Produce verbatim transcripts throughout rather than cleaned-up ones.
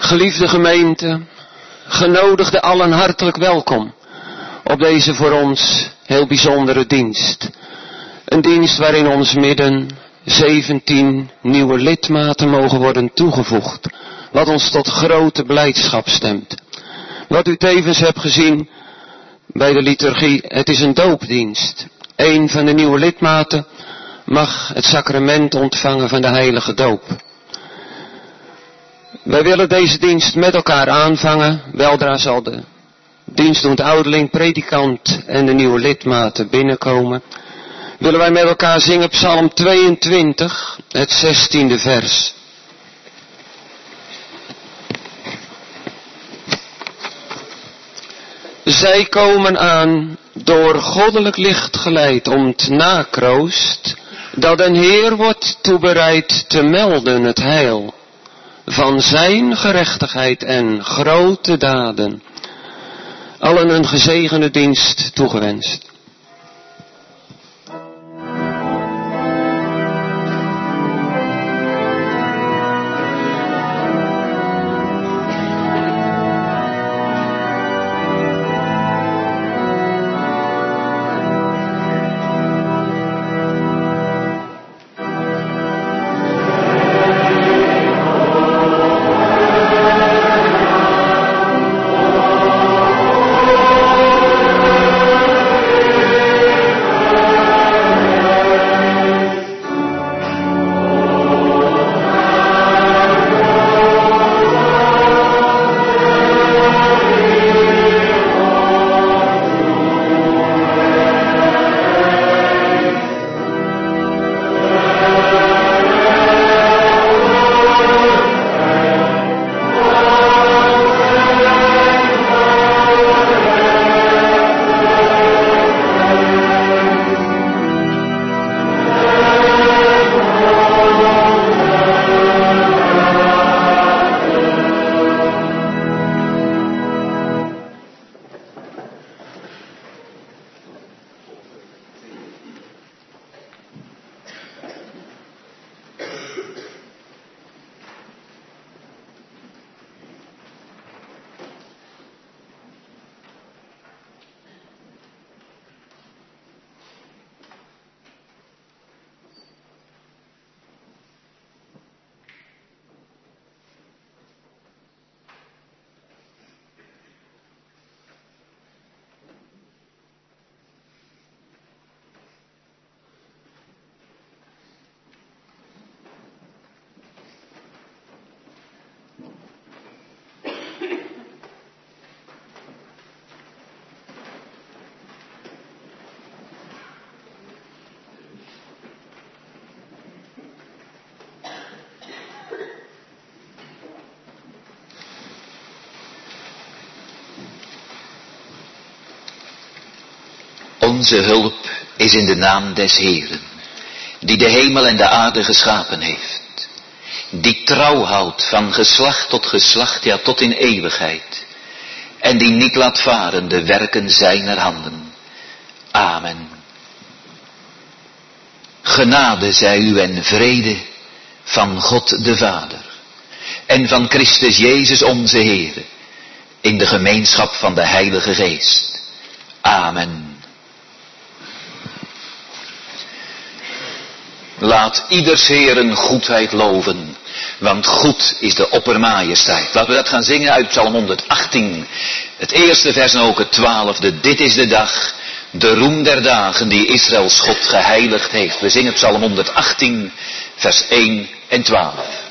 Geliefde gemeente, genodigde allen hartelijk welkom op deze voor ons heel bijzondere dienst. Een dienst waarin ons midden zeventien nieuwe lidmaten mogen worden toegevoegd, wat ons tot grote blijdschap stemt. Wat u tevens hebt gezien bij de liturgie, het is een doopdienst. Een van de nieuwe lidmaten mag het sacrament ontvangen van de heilige doop. Wij willen deze dienst met elkaar aanvangen. Weldra zal de dienstdoend ouderling, predikant en de nieuwe lidmaten binnenkomen. Willen wij met elkaar zingen Psalm tweeëntwintig, het zestiende vers. Zij komen aan, door goddelijk licht geleid, om t nakroost, dat een Heer wordt toebereid te melden het heil van zijn gerechtigheid en grote daden. Allen een gezegende dienst toegewenst. Onze hulp is in de naam des Heeren, die de hemel en de aarde geschapen heeft, die trouw houdt van geslacht tot geslacht, ja tot in eeuwigheid, en die niet laat varen de werken zijner handen. Amen. Genade zij u en vrede van God de Vader en van Christus Jezus onze Heere, in de gemeenschap van de Heilige Geest. Amen. Laat ieders Heeren goedheid loven, want goed is de oppermajesteit. Laten we dat gaan zingen uit Psalm honderdachttien. Het eerste vers en ook het twaalfde. Dit is de dag, de roem der dagen die Israëls God geheiligd heeft. We zingen Psalm honderdachttien, vers één en twaalf.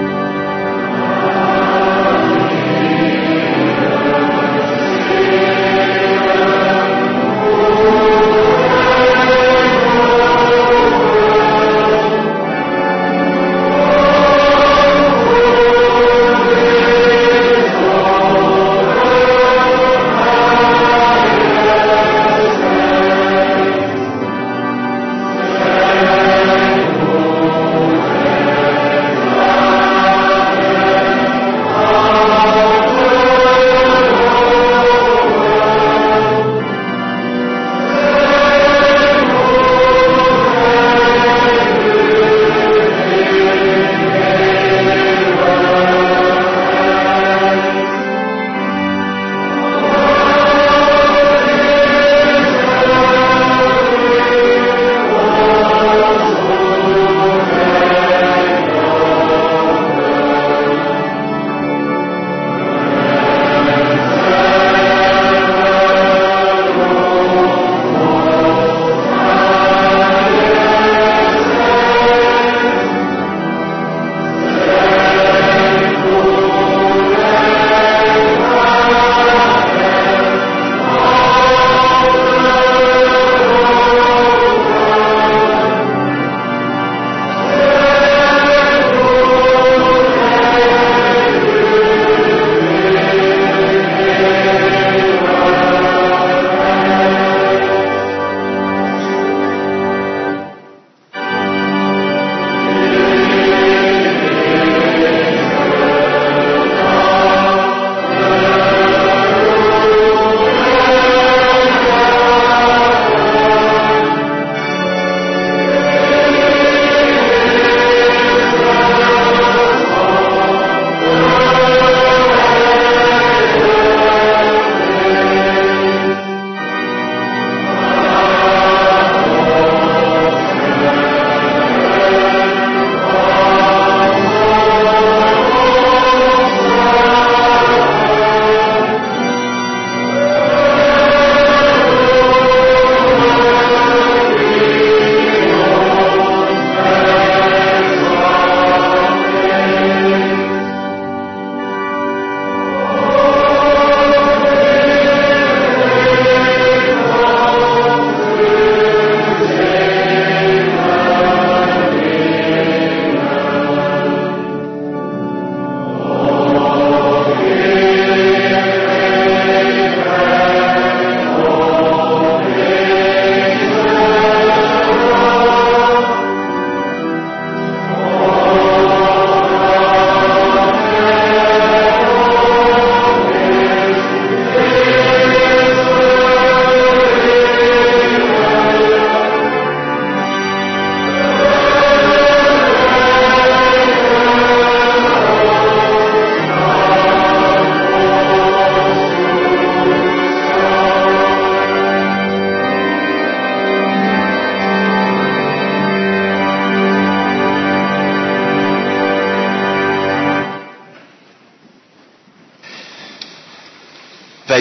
Yeah.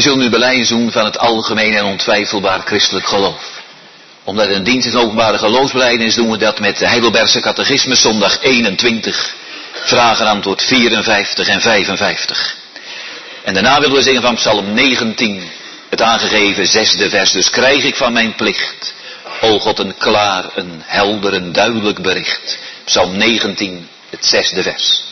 zullen nu belijdenis doen van het algemeen en ontwijfelbaar christelijk geloof. Omdat het een dienst is openbare geloofsbelijdenis doen we dat met de Heidelbergse catechismus zondag eenentwintig, vragen antwoord vierenvijftig en vijfenvijftig. En daarna willen we zingen van Psalm negentien, het aangegeven zesde vers. Dus krijg ik van mijn plicht, o God, een klaar, een helder, een duidelijk bericht. Psalm negentien, het zesde vers.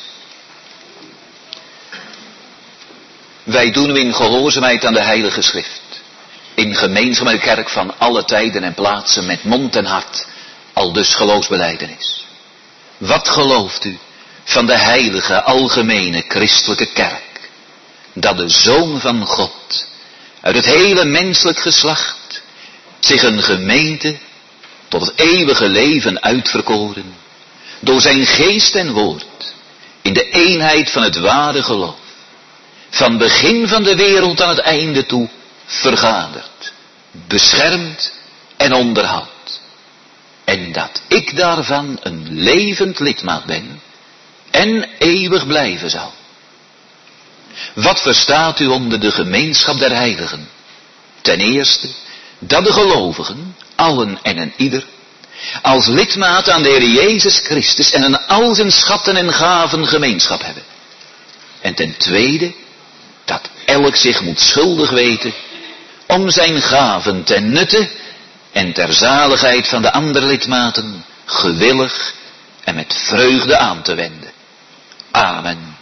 Wij doen in gehoorzaamheid aan de Heilige Schrift, in gemeenschap met de kerk van alle tijden en plaatsen, met mond en hart, al dus geloofsbelijdenis. Wat gelooft u van de heilige, algemene, christelijke kerk? Dat de Zoon van God, uit het hele menselijk geslacht, zich een gemeente tot het eeuwige leven uitverkoren, door zijn geest en woord, in de eenheid van het ware geloof, van begin van de wereld aan het einde toe, vergadert, beschermt en onderhoudt. En dat ik daarvan een levend lidmaat ben en eeuwig blijven zal. Wat verstaat u onder de gemeenschap der heiligen? Ten eerste, dat de gelovigen, allen en een ieder, als lidmaat aan de Heer Jezus Christus en aan al zijn schatten en gaven gemeenschap hebben. En ten tweede, dat elk zich moet schuldig weten om zijn gaven ten nutte en ter zaligheid van de andere lidmaten gewillig en met vreugde aan te wenden. Amen.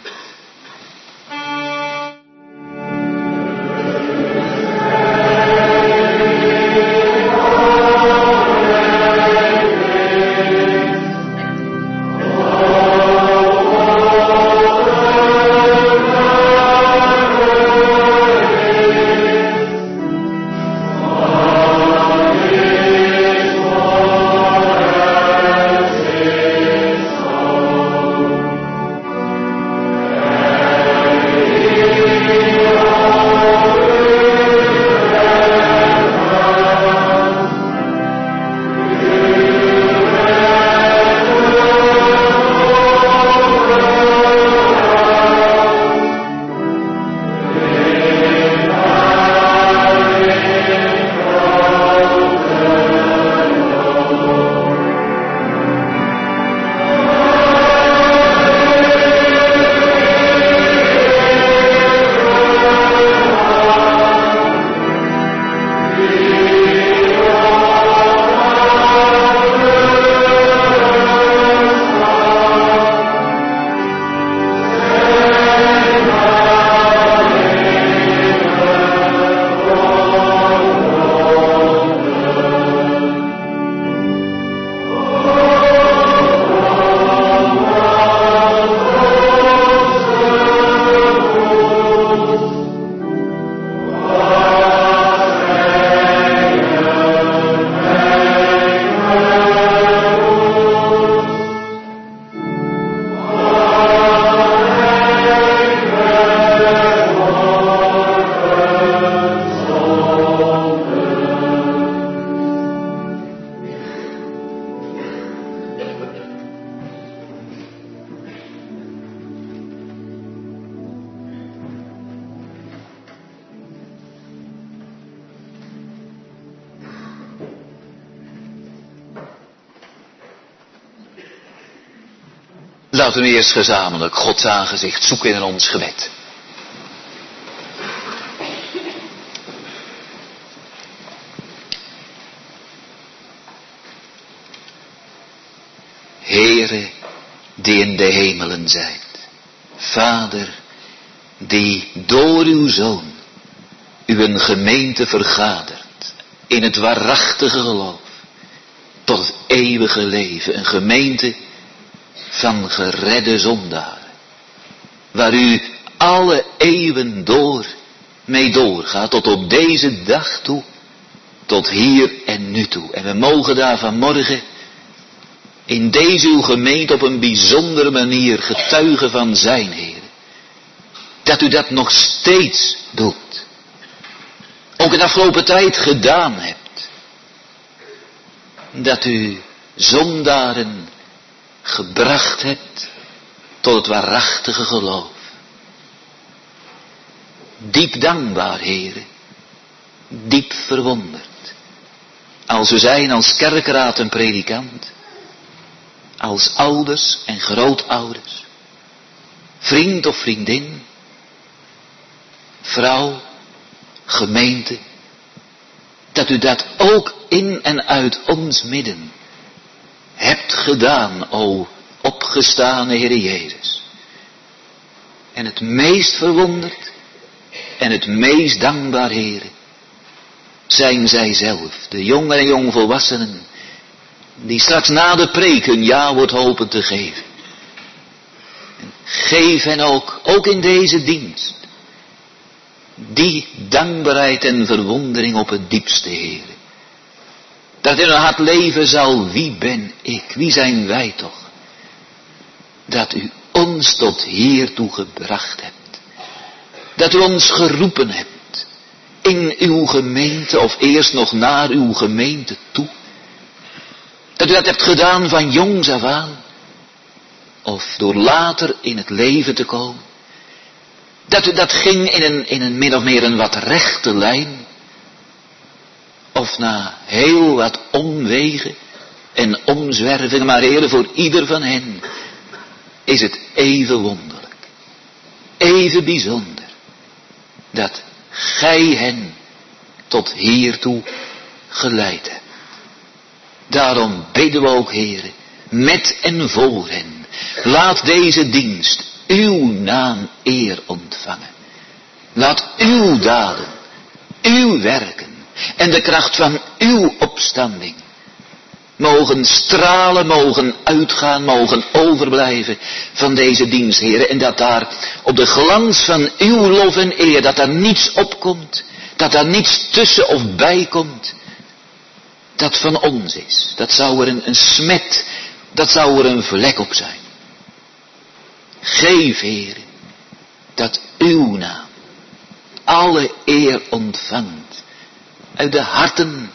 Laten we nu eerst gezamenlijk Gods aangezicht zoeken in ons gebed. Heere, die in de hemelen zijt, Vader, die door uw Zoon uw gemeente vergadert in het waarachtige geloof tot het eeuwige leven, een gemeente van geredde zondaren, waar u alle eeuwen door mee doorgaat, tot op deze dag toe, tot hier en nu toe. En we mogen daar vanmorgen in deze uw gemeente op een bijzondere manier getuigen van zijn, Heer. Dat u dat nog steeds doet. Ook in de afgelopen tijd gedaan hebt. Dat u zondaren gebracht hebt tot het waarachtige geloof. Diep dankbaar, Heere. Diep verwonderd. Als we zijn als kerkraad en predikant. Als ouders en grootouders. Vriend of vriendin. Vrouw. Gemeente. Dat u dat ook in en uit ons midden hebt gedaan, o opgestane Heere Jezus. En het meest verwonderd en het meest dankbaar, Heere, zijn zij zelf, de jongen en jongvolwassenen, die straks na de preek hun ja-woord hopen te geven. En geef hen ook, ook in deze dienst, die dankbaarheid en verwondering op het diepste, Heere. Dat in hun hart leven zal, wie ben ik, wie zijn wij toch, dat u ons tot hiertoe gebracht hebt. Dat u ons geroepen hebt in uw gemeente, of eerst nog naar uw gemeente toe. Dat u dat hebt gedaan van jongs af aan, of door later in het leven te komen. Dat u dat ging in een, in een min of meer een wat rechte lijn, of na heel wat omwegen en omzwervingen, maar Heere, voor ieder van hen is het even wonderlijk, even bijzonder, dat gij hen tot hiertoe geleid hebt. Daarom bidden we ook, Heere, met en voor hen, laat deze dienst uw naam eer ontvangen. Laat uw daden, uw werken en de kracht van uw opstanding mogen stralen, mogen uitgaan, mogen overblijven van deze dienst, Heere. En dat daar op de glans van uw lof en eer, dat daar niets opkomt, dat daar niets tussen of bij komt, dat van ons is. Dat zou er een, een smet, dat zou er een vlek op zijn. Geef, Heere, dat uw naam alle eer ontvangt uit de harten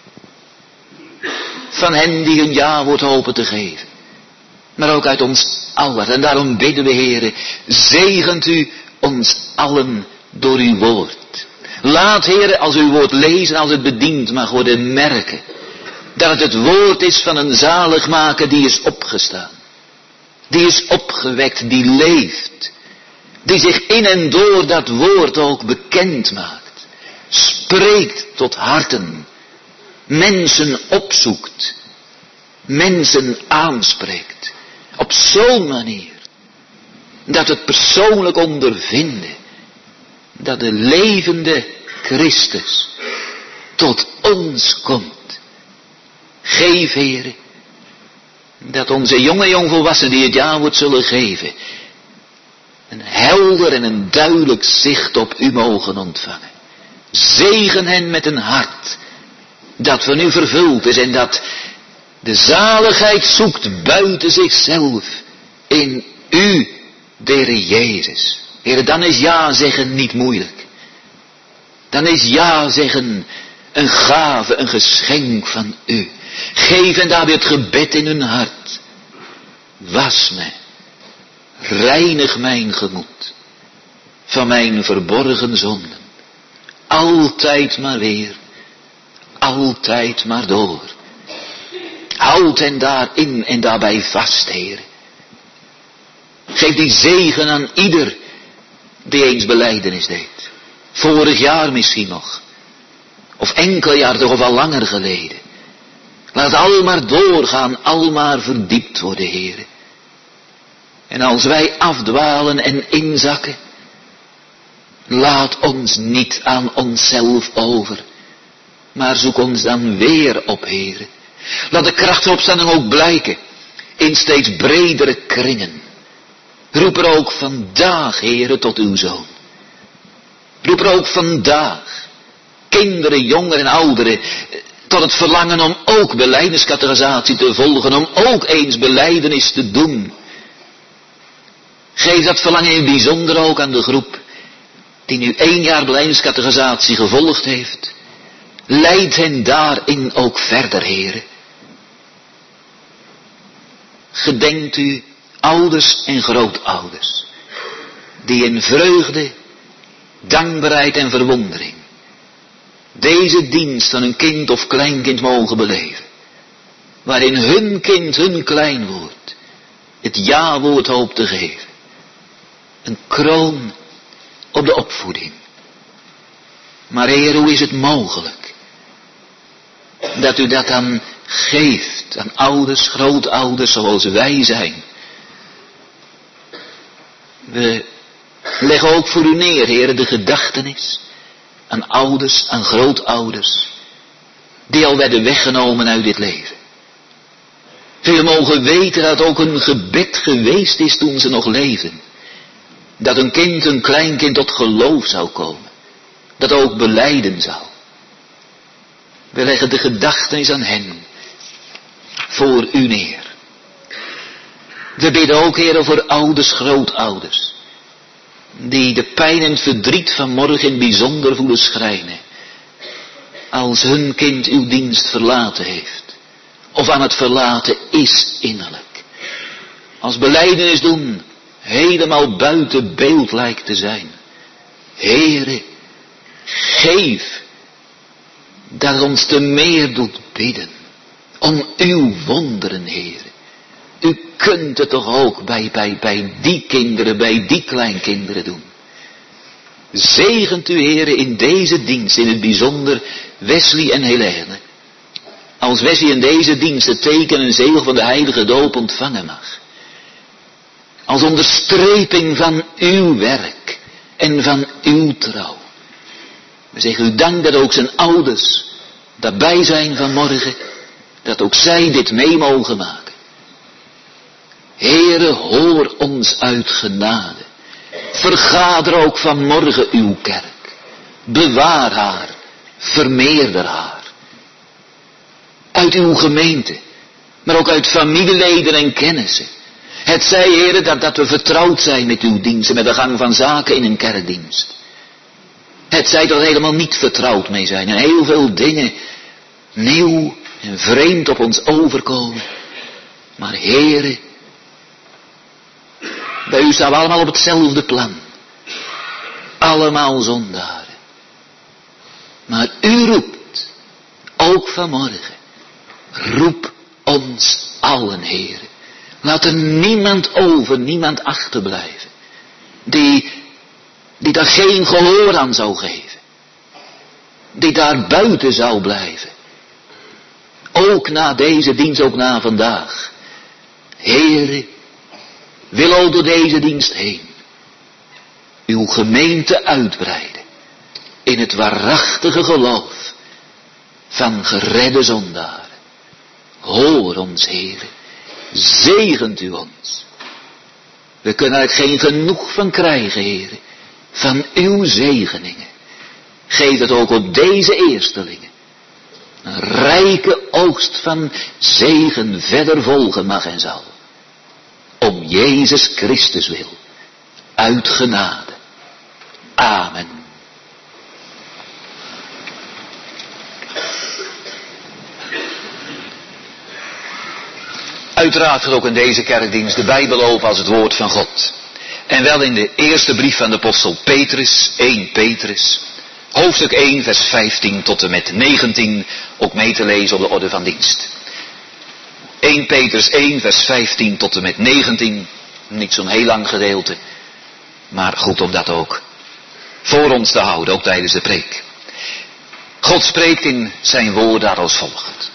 van hen die hun ja-woord hopen te geven. Maar ook uit ons allen. En daarom bidden we, Heere, zegent u ons allen door uw woord. Laat, Heere, als uw woord lezen, als het bediend mag worden, merken dat het het woord is van een zaligmaker die is opgestaan. Die is opgewekt, die leeft. Die zich in en door dat woord ook bekend maakt. Spreekt tot harten. Mensen opzoekt. Mensen aanspreekt. Op zo'n manier. Dat het persoonlijk ondervinden. Dat de levende Christus tot ons komt. Geef, Heere, dat onze jonge jongvolwassenen die het ja-woord zullen geven, een helder en een duidelijk zicht op u mogen ontvangen. Zegen hen met een hart dat van u vervuld is en dat de zaligheid zoekt buiten zichzelf in u, de Heer Jezus. Heere, dan is ja zeggen niet moeilijk. Dan is ja zeggen een gave, een geschenk van u. Geef hen daarbij het gebed in hun hart. Was mij, reinig mijn gemoed van mijn verborgen zonden. Altijd maar weer, altijd maar door. Houd hen daarin en daarbij vast, Heer. Geef die zegen aan ieder die eens belijdenis deed. Vorig jaar misschien nog. Of enkel jaar toch of al langer geleden. Laat al maar doorgaan, al maar verdiept worden, Heer. En als wij afdwalen en inzakken, laat ons niet aan onszelf over, maar zoek ons dan weer op, Heer. Laat de krachtsopstanding ook blijken in steeds bredere kringen. Roep er ook vandaag, Heere, tot uw Zoon. Roep er ook vandaag kinderen, jongeren en ouderen tot het verlangen om ook belijdeniscatechisatie te volgen, om ook eens belijdenis te doen. Geef dat verlangen in bijzonder ook aan de groep die nu één jaar belijdeniscatechisatie gevolgd heeft. Leid hen daarin ook verder, Heere. Gedenkt u ouders en grootouders die in vreugde dankbaarheid en verwondering deze dienst van een kind of kleinkind mogen beleven. Waarin hun kind, hun kleinwoord, het ja-woord hoopt te geven. Een kroon op de opvoeding. Maar Heer, hoe is het mogelijk dat u dat dan geeft aan ouders, grootouders zoals wij zijn? We leggen ook voor u neer, Heer, de gedachtenis aan ouders, aan grootouders, die al werden weggenomen uit dit leven. Veel mogen weten dat het ook een gebed geweest is toen ze nog leefden. Dat een kind, een kleinkind tot geloof zou komen. Dat ook belijden zou. We leggen de gedachtenis aan hen voor u neer. We bidden ook, Heer, voor ouders, grootouders. Die de pijn en het verdriet van morgen in bijzonder voelen schrijnen. Als hun kind uw dienst verlaten heeft. Of aan het verlaten is innerlijk. Als belijdenis doen helemaal buiten beeld lijkt te zijn. Heere, geef dat het ons te meer doet bidden. Om uw wonderen, Heere. U kunt het toch ook bij, bij, bij die kinderen, bij die kleinkinderen doen. Zegent u, Heere, in deze dienst, in het bijzonder Wesley en Helene. Als Wesley in deze dienst het teken en zegel van de heilige doop ontvangen mag. Als onderstreping van uw werk en van uw trouw. We zeggen u dank dat ook zijn ouders daarbij zijn vanmorgen. Dat ook zij dit mee mogen maken. Heere, hoor ons uit genade. Vergader ook vanmorgen uw kerk. Bewaar haar, vermeerder haar. Uit uw gemeente, maar ook uit familieleden en kennissen. Het zij, Heere, dat, dat we vertrouwd zijn met uw diensten, met de gang van zaken in een kerkdienst. Het zij dat we helemaal niet vertrouwd mee zijn en heel veel dingen nieuw en vreemd op ons overkomen. Maar Heere, bij u staan we allemaal op hetzelfde plan. Allemaal zondaren. Maar u roept, ook vanmorgen, roep ons allen, Heere. Laat er niemand over, niemand achterblijven. Die, die daar geen gehoor aan zou geven. Die daar buiten zou blijven. Ook na deze dienst, ook na vandaag. Heere, wil ook door deze dienst heen uw gemeente uitbreiden in het waarachtige geloof van geredde zondaren. Hoor ons, Heere, zegent u ons. We kunnen er geen genoeg van krijgen, Heere, van uw zegeningen. Geef het ook op deze eerstelingen. Een rijke oogst van zegen verder volgen mag en zal. Om Jezus Christus wil. Uit genade. Amen. Uiteraard gaat ook in deze kerkdienst de Bijbel open als het woord van God. En wel in de eerste brief van de apostel Petrus, eerste Petrus, hoofdstuk één, vers vijftien tot en met negentien, ook mee te lezen op de orde van dienst. eerste Petrus één, vers vijftien tot en met negentien, niet zo'n heel lang gedeelte, maar goed om dat ook voor ons te houden, ook tijdens de preek. God spreekt in zijn woord daar als volgt.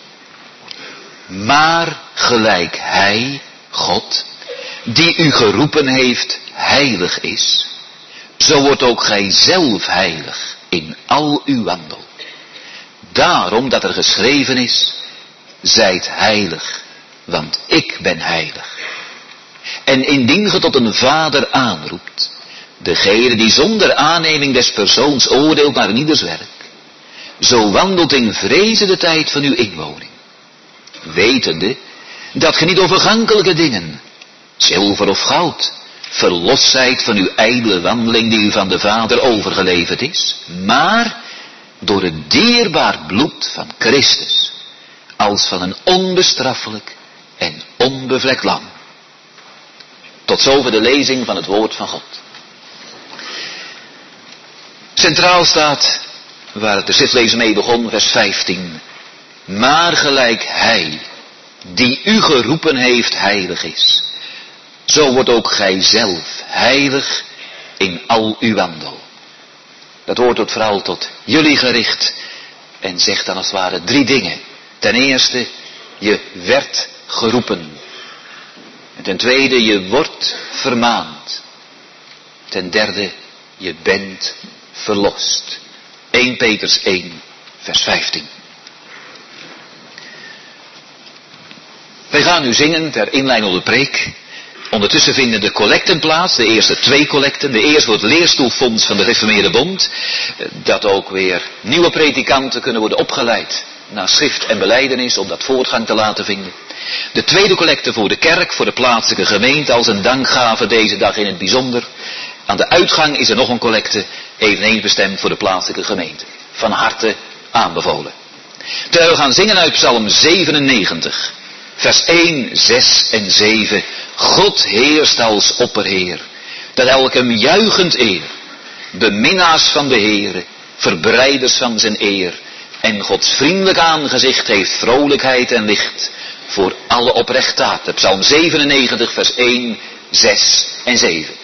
Maar gelijk hij, God, die u geroepen heeft, heilig is, zo wordt ook gij zelf heilig in al uw wandel. Daarom dat er geschreven is, zijt heilig, want ik ben heilig. En indien ge tot een vader aanroept, degene die zonder aanneming des persoons oordeelt naar ieders werk, zo wandelt in vrezen de tijd van uw inwoning. Wetende dat ge niet door vergankelijke dingen, zilver of goud, verlost zijt van uw ijdele wandeling die u van de Vader overgeleverd is, maar door het dierbaar bloed van Christus, als van een onbestraffelijk en onbevlekt lam. Tot zover de lezing van het woord van God. Centraal staat, waar de schriftlezer mee begon, vers vijftien. Maar gelijk hij, die u geroepen heeft, heilig is, zo wordt ook gij zelf heilig in al uw wandel. Dat woord wordt vooral tot jullie gericht en zegt dan als het ware drie dingen. Ten eerste, je werd geroepen. En ten tweede, je wordt vermaand. Ten derde, je bent verlost. Eerste Petrus één, vers vijftien. Wij gaan nu zingen ter inleiding op de preek. Ondertussen vinden de collecten plaats, de eerste twee collecten. De eerste voor het leerstoelfonds van de Gereformeerde Bond. Dat ook weer nieuwe predikanten kunnen worden opgeleid naar schrift en belijdenis om dat voortgang te laten vinden. De tweede collecte voor de kerk, voor de plaatselijke gemeente als een dankgave deze dag in het bijzonder. Aan de uitgang is er nog een collecte, eveneens bestemd voor de plaatselijke gemeente. Van harte aanbevolen. Terwijl we gaan zingen uit Psalm zevenennegentig. Vers één, zes en zeven. God heerst als opperheer, dat elk hem juichend eer. Beminnaars van de Heere, verbreiders van zijn eer. En Gods vriendelijk aangezicht heeft vrolijkheid en licht voor alle oprechtdaden. Psalm zevenennegentig, vers één, zes en zeven.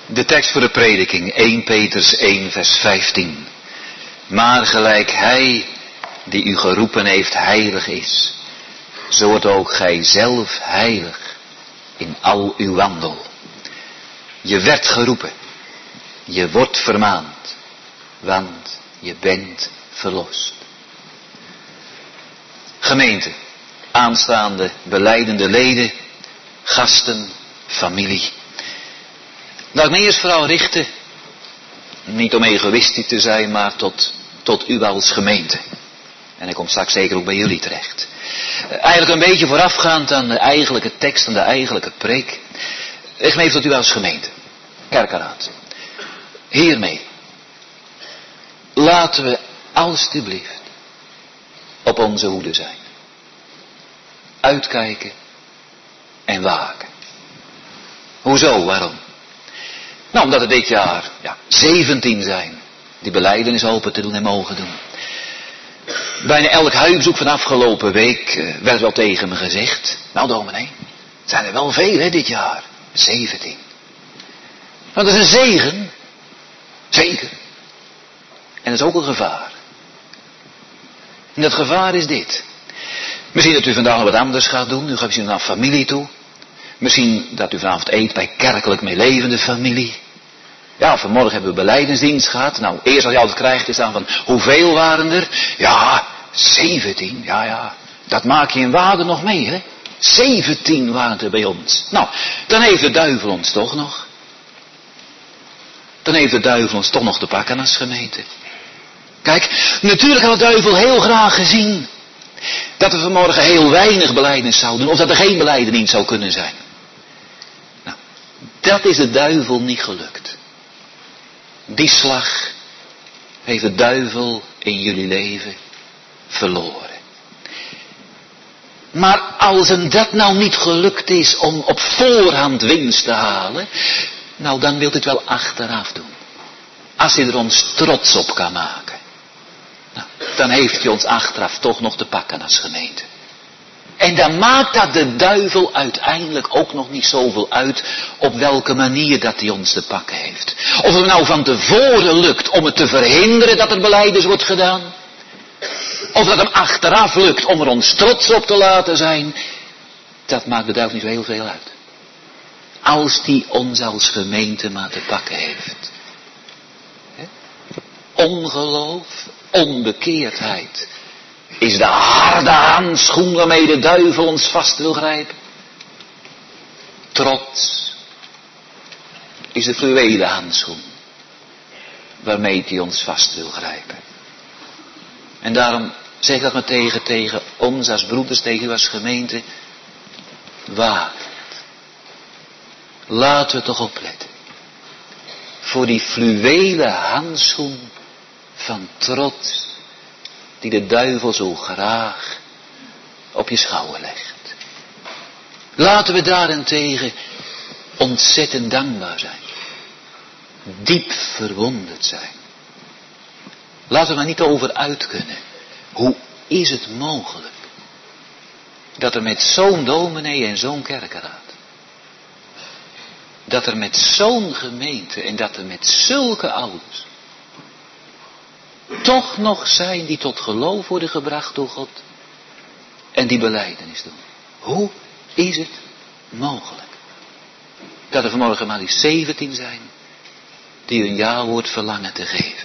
De tekst voor de prediking, eerste Petrus één vers vijftien. Maar gelijk hij die u geroepen heeft heilig is, zo wordt ook gij zelf heilig in al uw wandel. Je werd geroepen, je wordt vermaand, want je bent verlost. Gemeente, aanstaande belijdende leden, gasten, familie. Laat ik me eerst vooral richten, niet om egoïstisch te zijn, maar tot, tot u als gemeente. En ik kom straks zeker ook bij jullie terecht. Eigenlijk een beetje voorafgaand aan de eigenlijke tekst, aan de eigenlijke preek. Ik geef tot u als gemeente, kerkenraad. Hiermee, laten we alstublieft op onze hoede zijn. Uitkijken en waken. Hoezo, waarom? Nou, omdat er dit jaar ja, zeventien zijn die belijdenis open te doen en mogen doen. Bijna elk huisbezoek van afgelopen week uh, werd wel tegen me gezegd. Nou dominee, het zijn er wel veel hè dit jaar. zeventien. Nou, dat is een zegen. Zeker. En dat is ook een gevaar. En dat gevaar is dit. Misschien dat u vandaag wat anders gaat doen. U gaat misschien naar familie toe. Misschien dat u vanavond eet bij kerkelijk meelevende familie. Ja, vanmorgen hebben we belijdenisdienst gehad. Nou, eerst als je altijd krijgt is dan van, hoeveel waren er? Ja, zeventien. Ja, ja. Dat maak je in waarde nog mee, hè. zeventien waren er bij ons. Nou, dan heeft de duivel ons toch nog. Dan heeft de duivel ons toch nog te pakken als gemeente. Kijk, natuurlijk had de duivel heel graag gezien dat we vanmorgen heel weinig belijdenis zouden doen. Of dat er geen belijdenis zou kunnen zijn. Nou, dat is de duivel niet gelukt. Die slag heeft de duivel in jullie leven verloren. Maar als hem dat nou niet gelukt is om op voorhand winst te halen, nou dan wilt u het wel achteraf doen. Als hij er ons trots op kan maken. Nou, dan heeft hij ons achteraf toch nog te pakken als gemeente. En dan maakt dat de duivel uiteindelijk ook nog niet zoveel uit op welke manier dat hij ons te pakken heeft. Of het nou van tevoren lukt om het te verhinderen dat er belijdenis wordt gedaan. Of dat hem achteraf lukt om er ons trots op te laten zijn. Dat maakt de duivel niet zo heel veel uit. Als die ons als gemeente maar te pakken heeft. Ongeloof, onbekeerdheid is de harde handschoen waarmee de duivel ons vast wil grijpen. Trots is de fluwelen handschoen waarmee hij ons vast wil grijpen. En daarom zeg ik dat maar tegen, tegen ons als broeders, tegen u als gemeente. Waak. Laten we toch opletten. Voor die fluwelen handschoen van trots die de duivel zo graag op je schouder legt. Laten we daarentegen ontzettend dankbaar zijn. Diep verwonderd zijn. Laten we er niet over uit kunnen. Hoe is het mogelijk dat er met zo'n dominee en zo'n kerkenraad, dat er met zo'n gemeente en dat er met zulke ouders toch nog zijn die tot geloof worden gebracht door God en die belijdenis doen. Hoe is het mogelijk dat er vanmorgen maar die zeventien zijn die hun ja-woord verlangen te geven?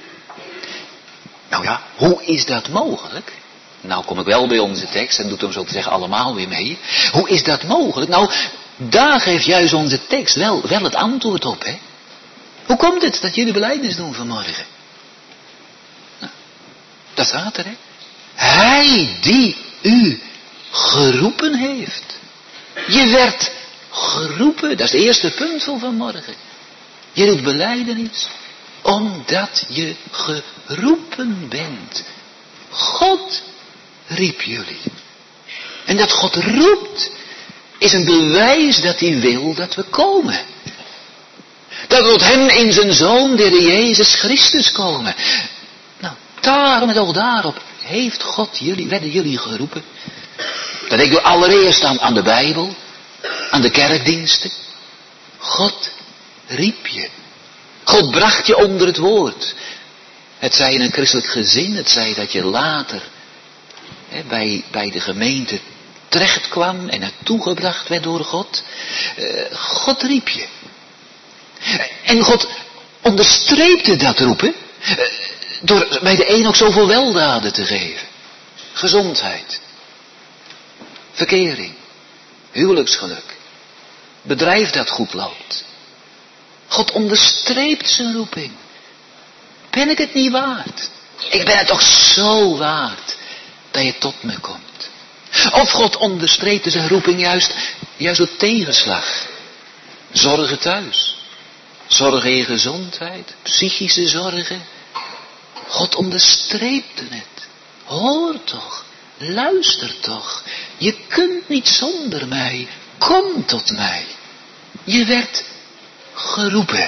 Nou ja, hoe is dat mogelijk? Nou kom ik wel bij onze tekst en doet hem zo te zeggen allemaal weer mee. Hoe is dat mogelijk? Nou, daar geeft juist onze tekst wel, wel het antwoord op, hè. Hoe komt het dat jullie belijdenis doen vanmorgen? Nou, dat staat er, hè. Hij die u geroepen heeft. Je werd geroepen, dat is het eerste punt van vanmorgen. Je doet belijdenis omdat je geroepen bent. God riep jullie. En dat God roept is een bewijs dat hij wil dat we komen. Dat we tot hem in zijn Zoon, de Heer Jezus Christus, komen. Nou, daarom en ook daarop heeft God jullie, werden jullie geroepen. Dat denk ik allereerst aan, aan de Bijbel, aan de kerkdiensten. God riep je. God bracht je onder het woord. Het zij in een christelijk gezin, het zij dat je later hè, bij, bij de gemeente terecht kwam en naartoe gebracht werd door God. Uh, God riep je. En God onderstreepte dat roepen uh, door bij de een ook zoveel weldaden te geven. Gezondheid, verkering, huwelijksgeluk, bedrijf dat goed loopt. God onderstreept zijn roeping. Ben ik het niet waard? Ik ben het toch zo waard dat je tot me komt. Of God onderstreepte zijn roeping juist, juist door tegenslag. Zorgen thuis. Zorgen in je gezondheid. Psychische zorgen. God onderstreepte het. Hoor toch. Luister toch. Je kunt niet zonder mij. Kom tot mij. Je werd geroepen.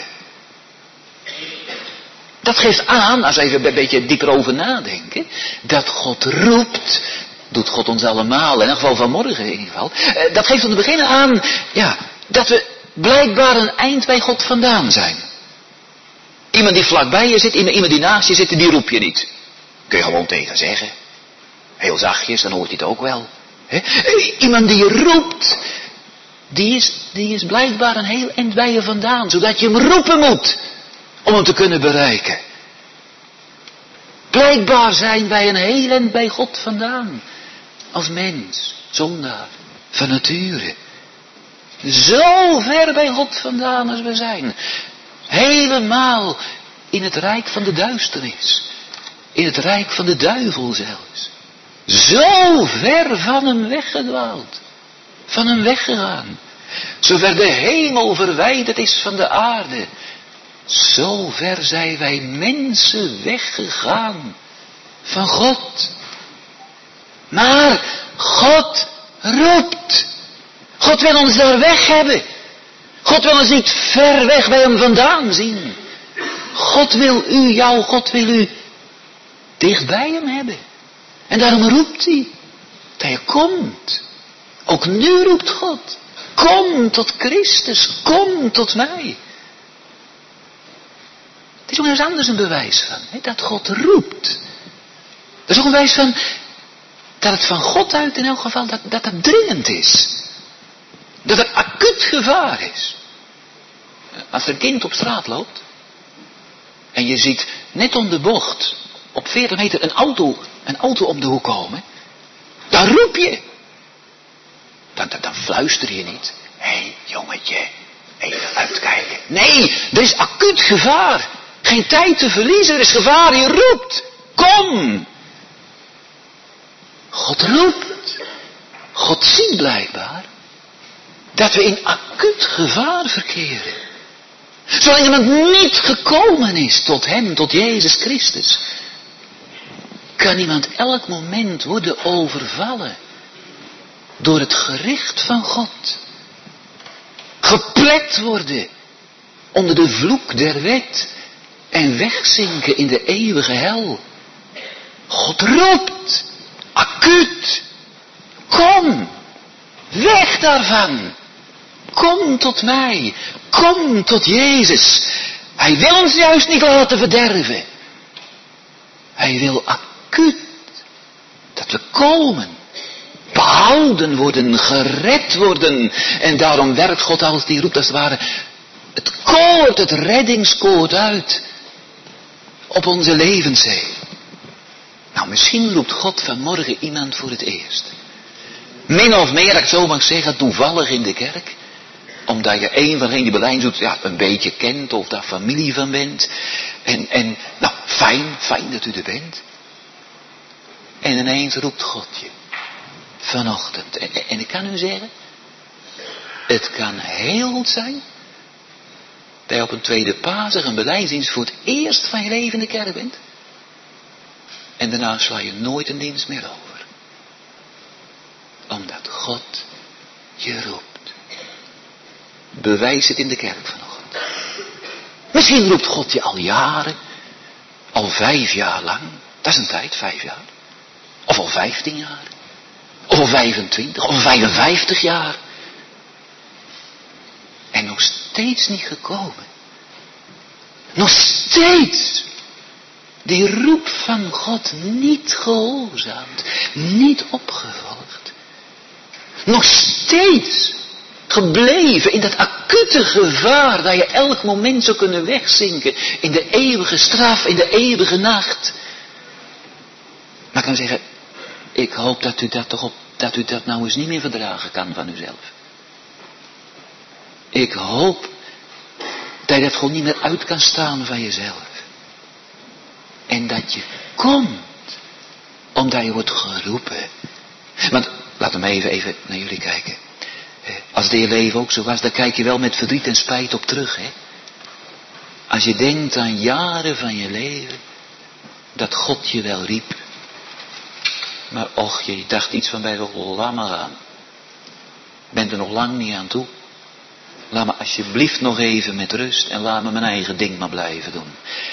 Dat geeft aan, als we even een beetje dieper over nadenken, dat God roept, doet God ons allemaal, in ieder geval vanmorgen in ieder geval. Dat geeft ons beginnen aan, ja, dat we blijkbaar een eind bij God vandaan zijn. Iemand die vlakbij je zit, iemand die naast je zit, die roep je niet. Kun je gewoon tegen zeggen. Heel zachtjes, dan hoort hij het ook wel. He? Iemand die je roept, die is, die is blijkbaar een heel eind bij je vandaan, zodat je hem roepen moet. Om hem te kunnen bereiken. Blijkbaar zijn wij een heel eind bij God vandaan. Als mens, zondaar, van nature. Zo ver bij God vandaan als we zijn. Helemaal in het rijk van de duisternis. In het rijk van de duivel zelfs. Zo ver van hem weggedwaald. Van hem weggegaan. Zover de hemel verwijderd is van de aarde. Zo ver zijn wij mensen weggegaan van God. Maar God roept. God wil ons daar weg hebben. God wil ons niet ver weg bij hem vandaan zien. God wil u, jouw God wil u dicht bij hem hebben. En daarom roept hij dat je komt. Ook nu roept God. Kom tot Christus, kom tot mij. Het is ook eens anders een bewijs van, hè, dat God roept. Dat is ook een bewijs van, dat het van God uit in elk geval, dat, dat het dringend is. Dat er acuut gevaar is. Als er een kind op straat loopt, en je ziet net om de bocht, op veertig meter, een auto, een auto om de hoek komen, dan roep je. Dan, dan, dan fluister je niet. Hé, hey, jongetje, even uitkijken. Nee, er is acuut gevaar. Geen tijd te verliezen, er is gevaar, je roept. Kom. God roept. God ziet blijkbaar dat we in acuut gevaar verkeren. Zolang iemand niet gekomen is tot hem, tot Jezus Christus, kan iemand elk moment worden overvallen door het gericht van God. Geplet worden onder de vloek der wet en wegzinken in de eeuwige hel. God roept, acuut, kom, weg daarvan. Kom tot mij, kom tot Jezus. Hij wil ons juist niet laten verderven. Hij wil acuut dat we komen, behouden worden, gered worden. En daarom werkt God als die roept als het ware het koord, het reddingskoord uit op onze levenszee. Nou, misschien roept God vanmorgen iemand voor het eerst. Min of meer, dat ik zo mag zeggen, toevallig in de kerk. Omdat je een van hen die Berlijn doet, ja, een beetje kent of daar familie van bent. En, en, nou, fijn, fijn dat u er bent. En ineens roept God je. Vanochtend. En, en ik kan u zeggen, het kan heel goed zijn dat je op een tweede Pasen, een Berlijnsdienst voor het eerst van je leven in de kerk bent. En daarna sla je nooit een dienst meer over. Omdat God je roept. Bewijs het in de kerk vanochtend. Misschien roept God je al jaren. Al vijf jaar lang. Dat is een tijd, vijf jaar. Of al vijftien jaar. Of al vijfentwintig. Of al vijfenvijftig jaar. En nog steeds niet gekomen. nog steeds die roep van God niet gehoorzaamd, niet opgevolgd. Nog steeds gebleven in dat acute gevaar dat je elk moment zou kunnen wegzinken in de eeuwige straf, in de eeuwige nacht. Maar ik kan zeggen, ik hoop dat u dat toch op, dat u dat nou eens niet meer verdragen kan van uzelf. Ik hoop dat je dat gewoon niet meer uit kan staan van jezelf. En dat je komt, omdat je wordt geroepen. Want, laten we even, even naar jullie kijken. Als het in je leven ook zo was, dan kijk je wel met verdriet en spijt op terug, hè. Als je denkt aan jaren van je leven, dat God je wel riep. Maar och, je dacht iets van bij wel, laat maar aan. Bent er nog lang niet aan toe. Laat me alsjeblieft nog even met rust en laat me mijn eigen ding maar blijven doen.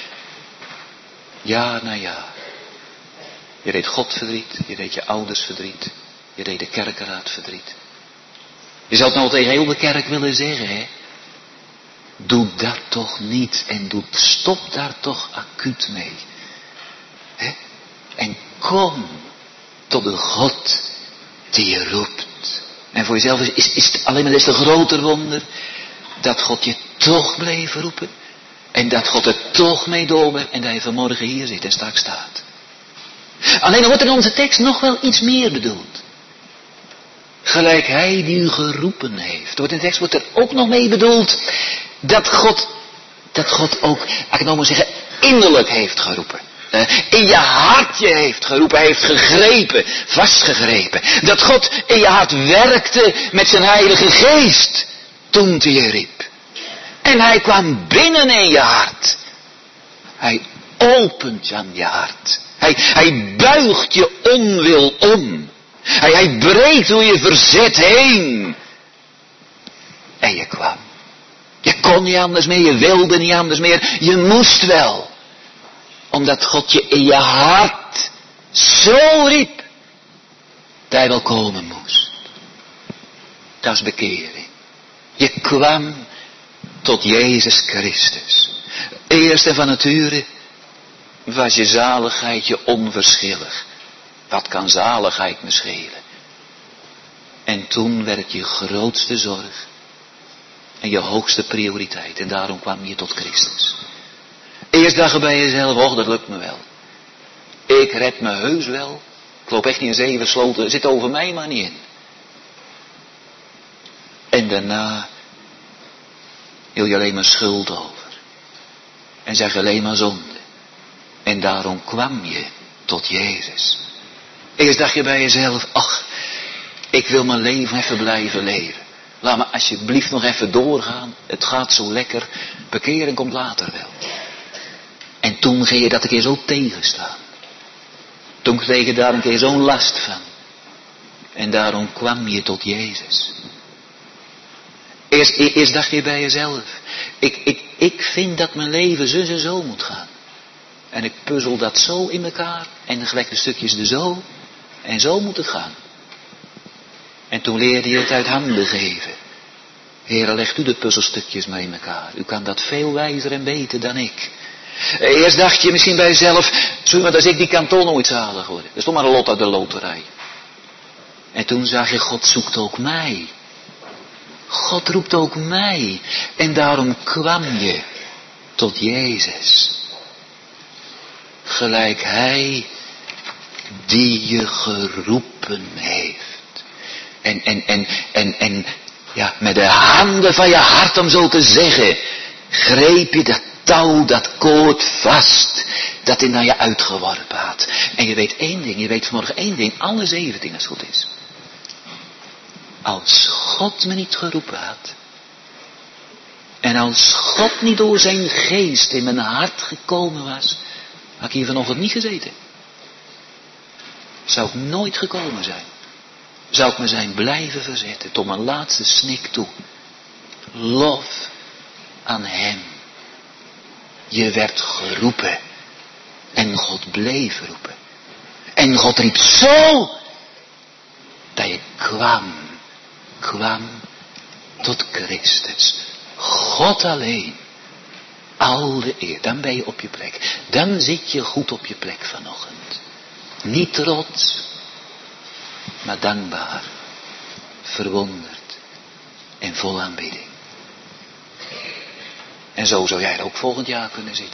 Ja, nou ja. Je deed God verdriet, je deed je ouders verdriet, je deed de kerkenraad verdriet. Je zou het nou tegen heel de kerk willen zeggen, hè. Doe dat toch niet en doe, stop daar toch acuut mee. Hè? En kom tot de God die je roept. En voor jezelf is, is, is het alleen maar des te groter wonder dat God je toch bleef roepen. En dat God er toch mee doorbrengt en dat je vanmorgen hier zit en straks staat. Alleen dan wordt er in onze tekst nog wel iets meer bedoeld. Gelijk hij die u geroepen heeft. Door de tekst wordt er ook nog mee bedoeld dat God, dat God ook, als ik nou maar zeggen, innerlijk heeft geroepen. In je hartje heeft geroepen, heeft gegrepen, vastgegrepen. Dat God in je hart werkte met zijn heilige geest toen hij je riep. En hij kwam binnen in je hart. Hij opent je aan je hart. Hij, hij buigt je onwil om. Hij, hij breekt door je verzet heen. En je kwam. Je kon niet anders meer, je wilde niet anders meer. Je moest wel. Omdat God je in je hart zo riep. Dat hij wel komen moest. Dat is bekering. Je kwam tot Jezus Christus. Eerst en van nature was je zaligheid je onverschillig. Wat kan zaligheid me schelen? En toen werd het je grootste zorg. En je hoogste prioriteit. En daarom kwam je tot Christus. Eerst dacht je bij jezelf, och, dat lukt me wel. Ik red me heus wel. Ik loop echt niet in zeven sloten, zit over mij maar niet in. En daarna hield je alleen maar schuld over. En zeg je alleen maar zonde. En daarom kwam je tot Jezus. Eerst dacht je bij jezelf, ach, ik wil mijn leven even blijven leven. Laat me alsjeblieft nog even doorgaan. Het gaat zo lekker. Bekering komt later wel. En toen ging je dat een keer zo tegenstaan. Toen kreeg je daar een keer zo'n last van. En daarom kwam je tot Jezus. Eerst, eerst dacht je bij jezelf. Ik, ik, ik vind dat mijn leven zo en zo moet gaan. En ik puzzel dat zo in elkaar. En dan gelijk de stukjes er zo. En zo moet het gaan. En toen leerde je het uit handen geven. Heere, legt u de puzzelstukjes maar in elkaar. U kan dat veel wijzer en beter dan ik. Eerst dacht je misschien bij jezelf, sorry, maar als ik die kan toch nooit zalig worden. Dat is toch maar een lot uit de loterij. En toen zag je, God zoekt ook mij. God roept ook mij. En daarom kwam je tot Jezus. Gelijk hij die je geroepen heeft. En, en, en, en, en, ja, met de handen van je hart, om zo te zeggen, greep je dat touw, dat koord vast, dat hij naar je uitgeworpen had. En je weet één ding, je weet vanmorgen één ding, alle zeventien als het goed is. Als God me niet geroepen had, en als God niet door zijn geest in mijn hart gekomen was, had ik hier vanochtend niet gezeten. Zou ik nooit gekomen zijn. Zou ik me zijn blijven verzetten tot mijn laatste snik toe. Lof aan hem. Je werd geroepen. En God bleef roepen. En God riep zo. Dat je kwam. Kwam tot Christus. God alleen. Alle eer. Dan ben je op je plek. Dan zit je goed op je plek vanochtend. Niet trots, maar dankbaar, verwonderd en vol aanbidding. En zo zou jij er ook volgend jaar kunnen zitten.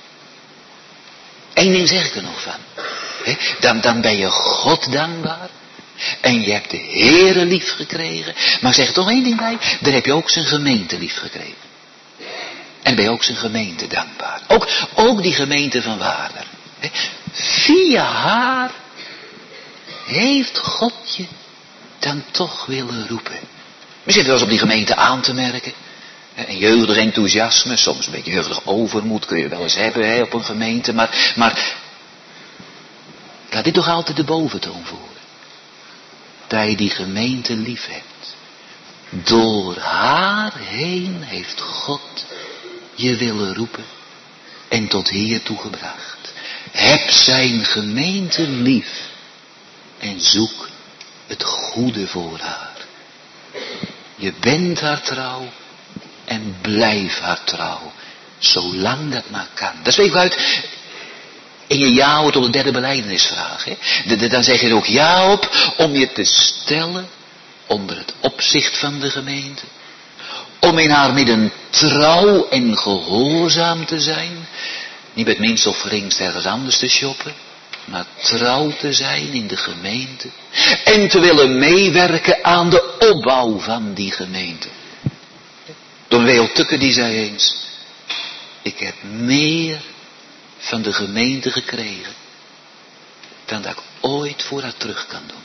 Eén ding zeg ik er nog van. He, dan, dan ben je God dankbaar. En je hebt de Heere lief gekregen. Maar zeg er toch één ding bij. Dan heb je ook zijn gemeente lief gekregen. En ben je ook zijn gemeente dankbaar. Ook, ook die gemeente van Waarder. He, via haar heeft God je dan toch willen roepen. We zitten wel eens op die gemeente aan te merken. Een jeugdig enthousiasme, soms een beetje jeugdig overmoed kun je wel eens hebben hè, op een gemeente. Maar, maar laat dit toch altijd de boventoon voeren. Dat je die gemeente lief hebt. Door haar heen heeft God je willen roepen en tot hiertoe gebracht. Heb zijn gemeente lief en zoek het goede voor haar. Je bent haar trouw en blijf haar trouw, zolang dat maar kan. Dat spreekt uit in je ja tot de derde belijdenisvraag. Hè? De, de, dan zeg je er ook ja op om je te stellen onder het opzicht van de gemeente. Om in haar midden trouw en gehoorzaam te zijn. Niet met minst of geringst ergens anders te shoppen. Maar trouw te zijn in de gemeente. En te willen meewerken aan de opbouw van die gemeente. Don W L Tucker die zei eens. Ik heb meer van de gemeente gekregen. Dan dat ik ooit voor haar terug kan doen.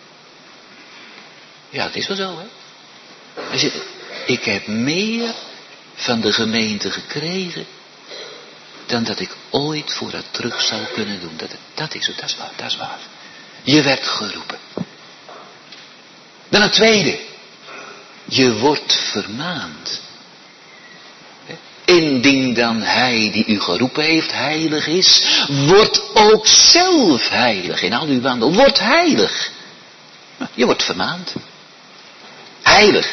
Ja, het is wel zo hè. Als je, ik heb meer van de gemeente gekregen. Dan dat ik ooit voor haar terug zou kunnen doen. Dat, dat is het, dat is waar, dat is waar. Je werd geroepen. Dan het tweede. Je wordt vermaand. Indien dan hij die u geroepen heeft heilig is, wordt ook zelf heilig in al uw wandel. Word heilig. Je wordt vermaand. Heilig.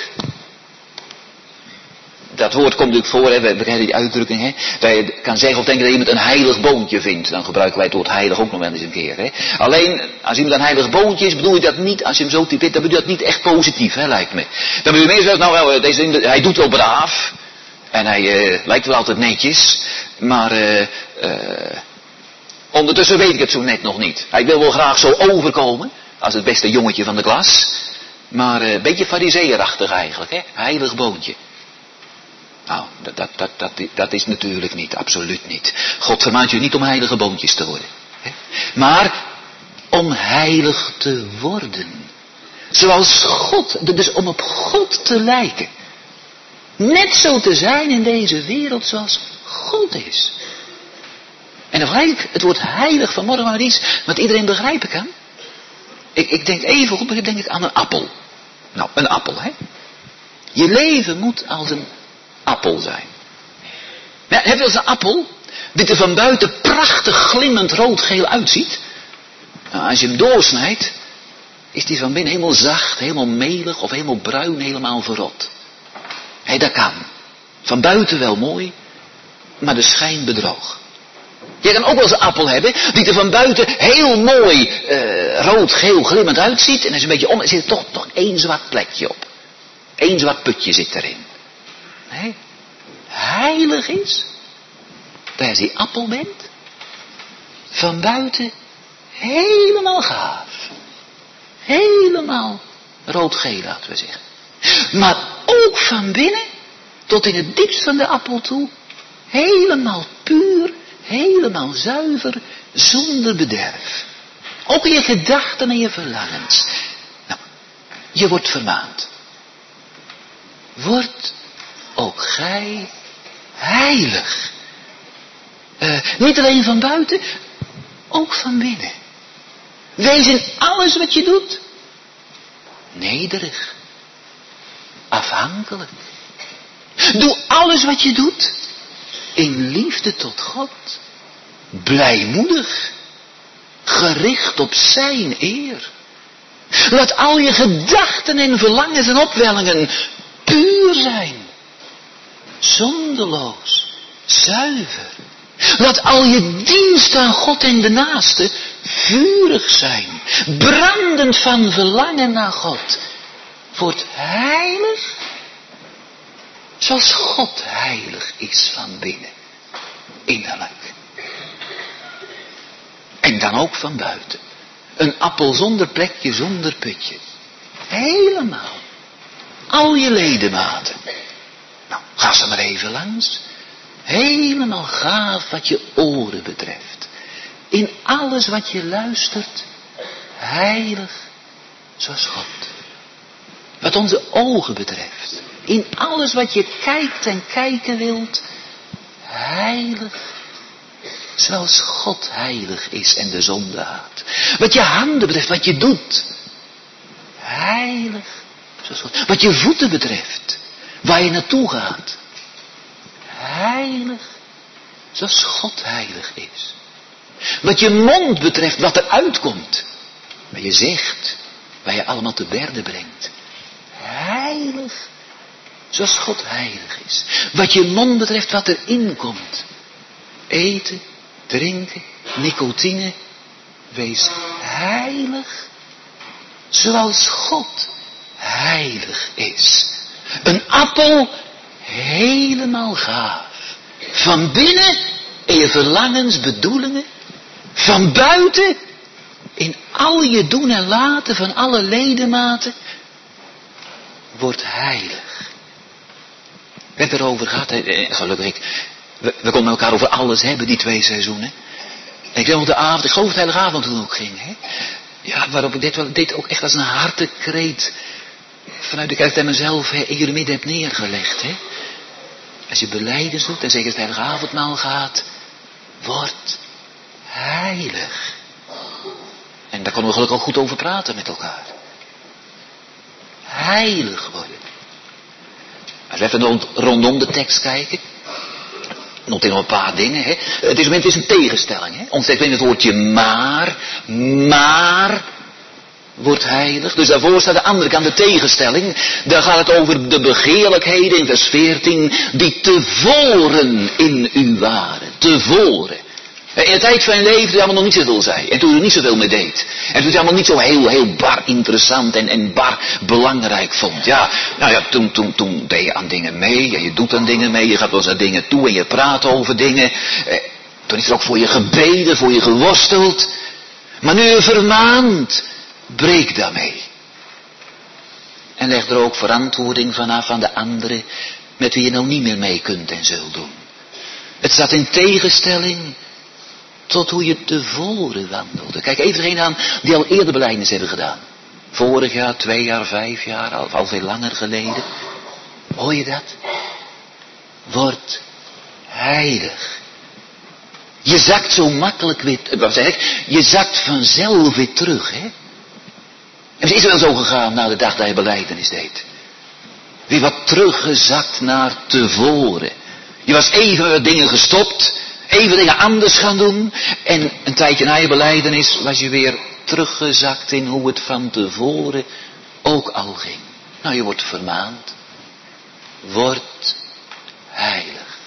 Dat woord komt natuurlijk voor, hè, we kennen die uitdrukking, hè, dat je kan zeggen of denken dat iemand een heilig boontje vindt. Dan gebruiken wij het woord heilig ook nog wel eens een keer. Hè. Alleen, als iemand een heilig boontje is, bedoel je dat niet, als je hem zo typeert, dan bedoel je dat niet echt positief, hè, lijkt me. Dan bedoel je meer zeggen, nou wel, deze, hij doet wel braaf. En hij uh, lijkt wel altijd netjes. Maar uh, uh, ondertussen weet ik het zo net nog niet. Hij wil wel graag zo overkomen, als het beste jongetje van de klas. Maar een uh, beetje farizeerachtig eigenlijk, hè, heilig boontje. Nou, dat, dat, dat, dat, dat is natuurlijk niet, absoluut niet. God vermaant je niet om heilige boontjes te worden. Hè? Maar om heilig te worden. Zoals God, dus om op God te lijken. Net zo te zijn in deze wereld zoals God is. En dan gelijk het woord heilig vanmorgen maar iets wat iedereen begrijpen kan. Ik, ik denk even goed, denk ik aan een appel. Nou, een appel, hè. Je leven moet als een appel zijn. Ja, heb je eens een appel die er van buiten prachtig glimmend rood-geel uitziet? Nou, als je hem doorsnijdt, is die van binnen helemaal zacht, helemaal melig of helemaal bruin, helemaal verrot. Hé, hey, dat kan. Van buiten wel mooi, maar de schijn bedroog. Je kan ook wel eens een appel hebben die er van buiten heel mooi uh, rood-geel glimmend uitziet. En als je een beetje om, zit er toch, toch één zwart plekje op. Eén zwart putje zit erin. Nee, heilig is, dat je die appel bent, van buiten helemaal gaaf. Helemaal rood-geel, laten we zeggen. Maar ook van binnen, tot in het diepst van de appel toe, helemaal puur, helemaal zuiver, zonder bederf. Ook in je gedachten en je verlangens. Nou, je wordt vermaand. Word ook gij heilig. Uh, niet alleen van buiten, ook van binnen. Wees in alles wat je doet nederig. Afhankelijk. Doe alles wat je doet in liefde tot God. Blijmoedig. Gericht op zijn eer. Laat al je gedachten en verlangens en opwellingen puur zijn. Zonderloos. zuiver. Laat al je dienst aan God en de naaste vurig zijn. Brandend van verlangen naar God. Word heilig. Zoals God heilig is van binnen. Innerlijk. En dan ook van buiten. Een appel zonder plekje, zonder putje. Helemaal. Al je ledematen. Nou, ga ze maar even langs. Helemaal gaaf wat je oren betreft. In alles wat je luistert. Heilig zoals God. Wat onze ogen betreft. In alles wat je kijkt en kijken wilt. Heilig zoals God heilig is en de zonde haat. Wat je handen betreft, wat je doet. Heilig zoals God. Wat je voeten betreft. Waar je naartoe gaat. Heilig zoals God heilig is. Wat je mond betreft, wat er uitkomt. Wat je zegt, waar je allemaal te berde brengt. Heilig zoals God heilig is. Wat je mond betreft, wat erin komt. Eten, drinken, nicotine. Wees heilig zoals God heilig is. Een appel helemaal gaaf. Van binnen in je verlangens, bedoelingen. Van buiten in al je doen en laten van alle ledematen. Wordt heilig. We hebben erover gehad. Gelukkig ik. We, we konden elkaar over alles hebben die twee seizoenen. En ik weet nog de avond. Ik geloof het heilige avond toen ook ging. Hè? Ja, waarop ik dit, wel, dit ook echt als een hartekreet. Vanuit de kerk en mezelf hè, in jullie midden heb neergelegd. Hè? Als je belijdenis doet en zeker het heilige avondmaal gaat. Word heilig. En daar konden we gelukkig ook goed over praten met elkaar. Heilig worden. Als we even rond, rondom de tekst kijken. Nog nog een paar dingen. Hè. Het, is, het is een tegenstelling. Hè. Ons tekst in het woordje maar. Maar. Wordt heilig. Dus daarvoor staat de andere kant de tegenstelling. Daar gaat het over de begeerlijkheden in vers veertien. Die tevoren in u waren. Tevoren. In de tijd van je leven toen je allemaal nog niet zoveel zei. En toen je er niet zoveel mee deed. En toen je het allemaal niet zo heel, heel bar interessant en, en bar belangrijk vond. Ja, nou ja, toen, toen, toen deed je aan dingen mee. Ja, je doet aan dingen mee. Je gaat wel eens naar dingen toe en je praat over dingen. Eh, toen is er ook voor je gebeden, voor je geworsteld. Maar nu je vermaand. Breek daarmee. En leg er ook verantwoording vanaf aan de anderen. Met wie je nou niet meer mee kunt en zult doen. Het staat in tegenstelling. Tot hoe je tevoren wandelde. Kijk even degene aan die al eerder belijdenis hebben gedaan. Vorig jaar, twee jaar, vijf jaar, al, al veel langer geleden. Hoor je dat? Word heilig. Je zakt zo makkelijk weer, wat zeg ik? Je zakt vanzelf weer terug, hè? En het is wel zo gegaan na de dag dat je belijdenis deed. Weer wat teruggezakt naar tevoren. Je was even met dingen gestopt. Even dingen anders gaan doen. En een tijdje na je belijdenis was je weer teruggezakt in hoe het van tevoren ook al ging. Nou, je wordt vermaand. Word heilig.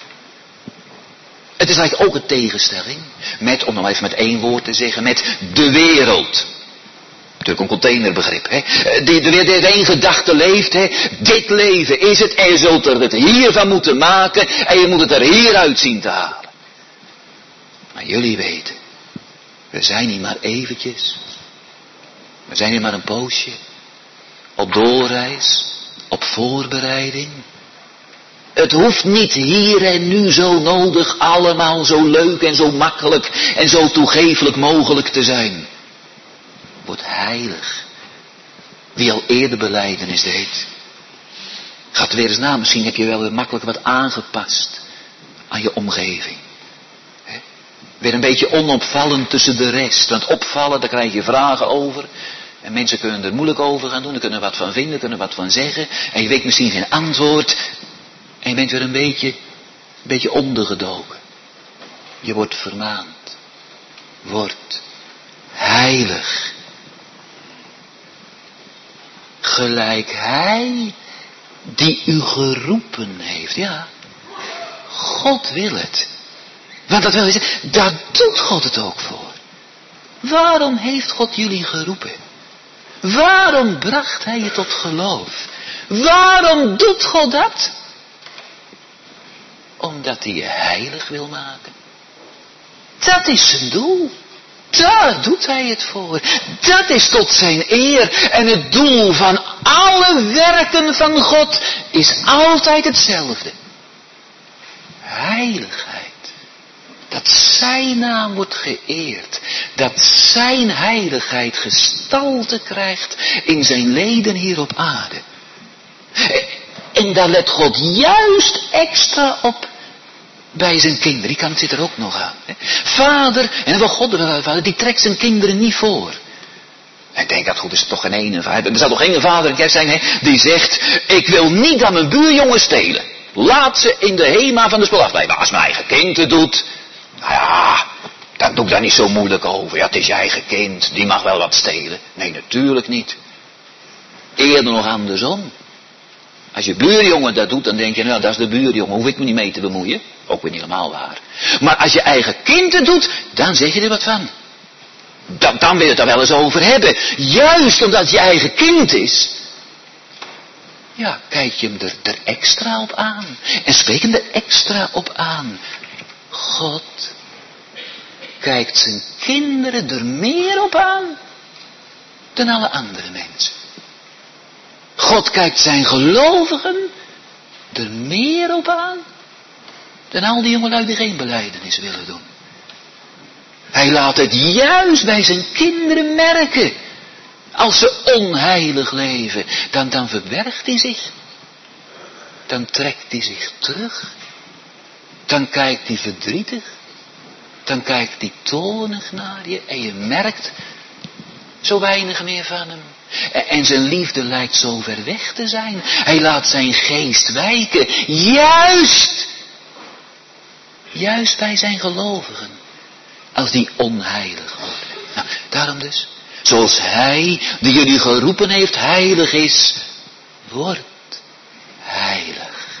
Het is eigenlijk ook een tegenstelling. Met, om nog even met één woord te zeggen, met de wereld. Natuurlijk een containerbegrip. Hè? Die, de wereld in één gedachte leeft. Hè? Dit leven is het. En je zult er het hiervan moeten maken. En je moet het er hieruit zien te halen. Maar jullie weten, we zijn hier maar eventjes. We zijn hier maar een poosje. Op doorreis, op voorbereiding. Het hoeft niet hier en nu zo nodig allemaal zo leuk en zo makkelijk en zo toegeeflijk mogelijk te zijn. Word heilig. Wie al eerder belijdenis deed. Gaat weer eens na, misschien heb je wel weer makkelijk wat aangepast aan je omgeving. Weer een beetje onopvallend tussen de rest. Want opvallen, daar krijg je vragen over. En mensen kunnen er moeilijk over gaan doen. Er kunnen wat van vinden, kunnen wat van zeggen. En je weet misschien geen antwoord. En je bent weer een beetje, een beetje ondergedoken. Je wordt vermaand. Word heilig. Gelijk hij die u geroepen heeft. Ja. God wil het. Want dat wil zeggen, daar doet God het ook voor. Waarom heeft God jullie geroepen? Waarom bracht hij je tot geloof? Waarom doet God dat? Omdat hij je heilig wil maken. Dat is zijn doel. Daar doet hij het voor. Dat is tot zijn eer. En het doel van alle werken van God is altijd hetzelfde. Heiligheid. Dat zijn naam wordt geëerd. Dat zijn heiligheid gestalte krijgt in zijn leden hier op aarde. En daar let God juist extra op bij zijn kinderen. Die kant zit er ook nog aan. Vader, en wel God, vader, die trekt zijn kinderen niet voor. Ik denk dat goed is toch geen ene vader. Er zal toch geen vader in kerk zijn hè, die zegt, ik wil niet dat mijn buurjongen stelen. Laat ze in de hema van de spul afblijven. Als mijn eigen kind het doet, nou ja, dan doe ik daar niet zo moeilijk over. Ja, het is je eigen kind, die mag wel wat stelen. Nee, natuurlijk niet. Eerder nog andersom. Als je buurjongen dat doet, dan denk je, nou dat is de buurjongen, hoef ik me niet mee te bemoeien. Ook weer niet helemaal waar. Maar als je eigen kind het doet, dan zeg je er wat van. Dan, dan wil je het er wel eens over hebben. Juist omdat het je eigen kind is. Ja, kijk je hem er, er extra op aan. En spreek hem er extra op aan. God kijkt zijn kinderen er meer op aan dan alle andere mensen. God kijkt zijn gelovigen er meer op aan dan al die jongelui die geen belijdenis willen doen. Hij laat het juist bij zijn kinderen merken. Als ze onheilig leven, dan, dan verbergt hij zich. Dan trekt hij zich terug. Dan kijkt hij verdrietig. Dan kijkt hij toornig naar je. En je merkt zo weinig meer van hem. En zijn liefde lijkt zo ver weg te zijn. Hij laat zijn geest wijken. Juist. Juist bij zijn gelovigen. Als die onheilig worden. Nou, daarom dus. Zoals hij, die jullie geroepen heeft, heilig is. Wordt heilig.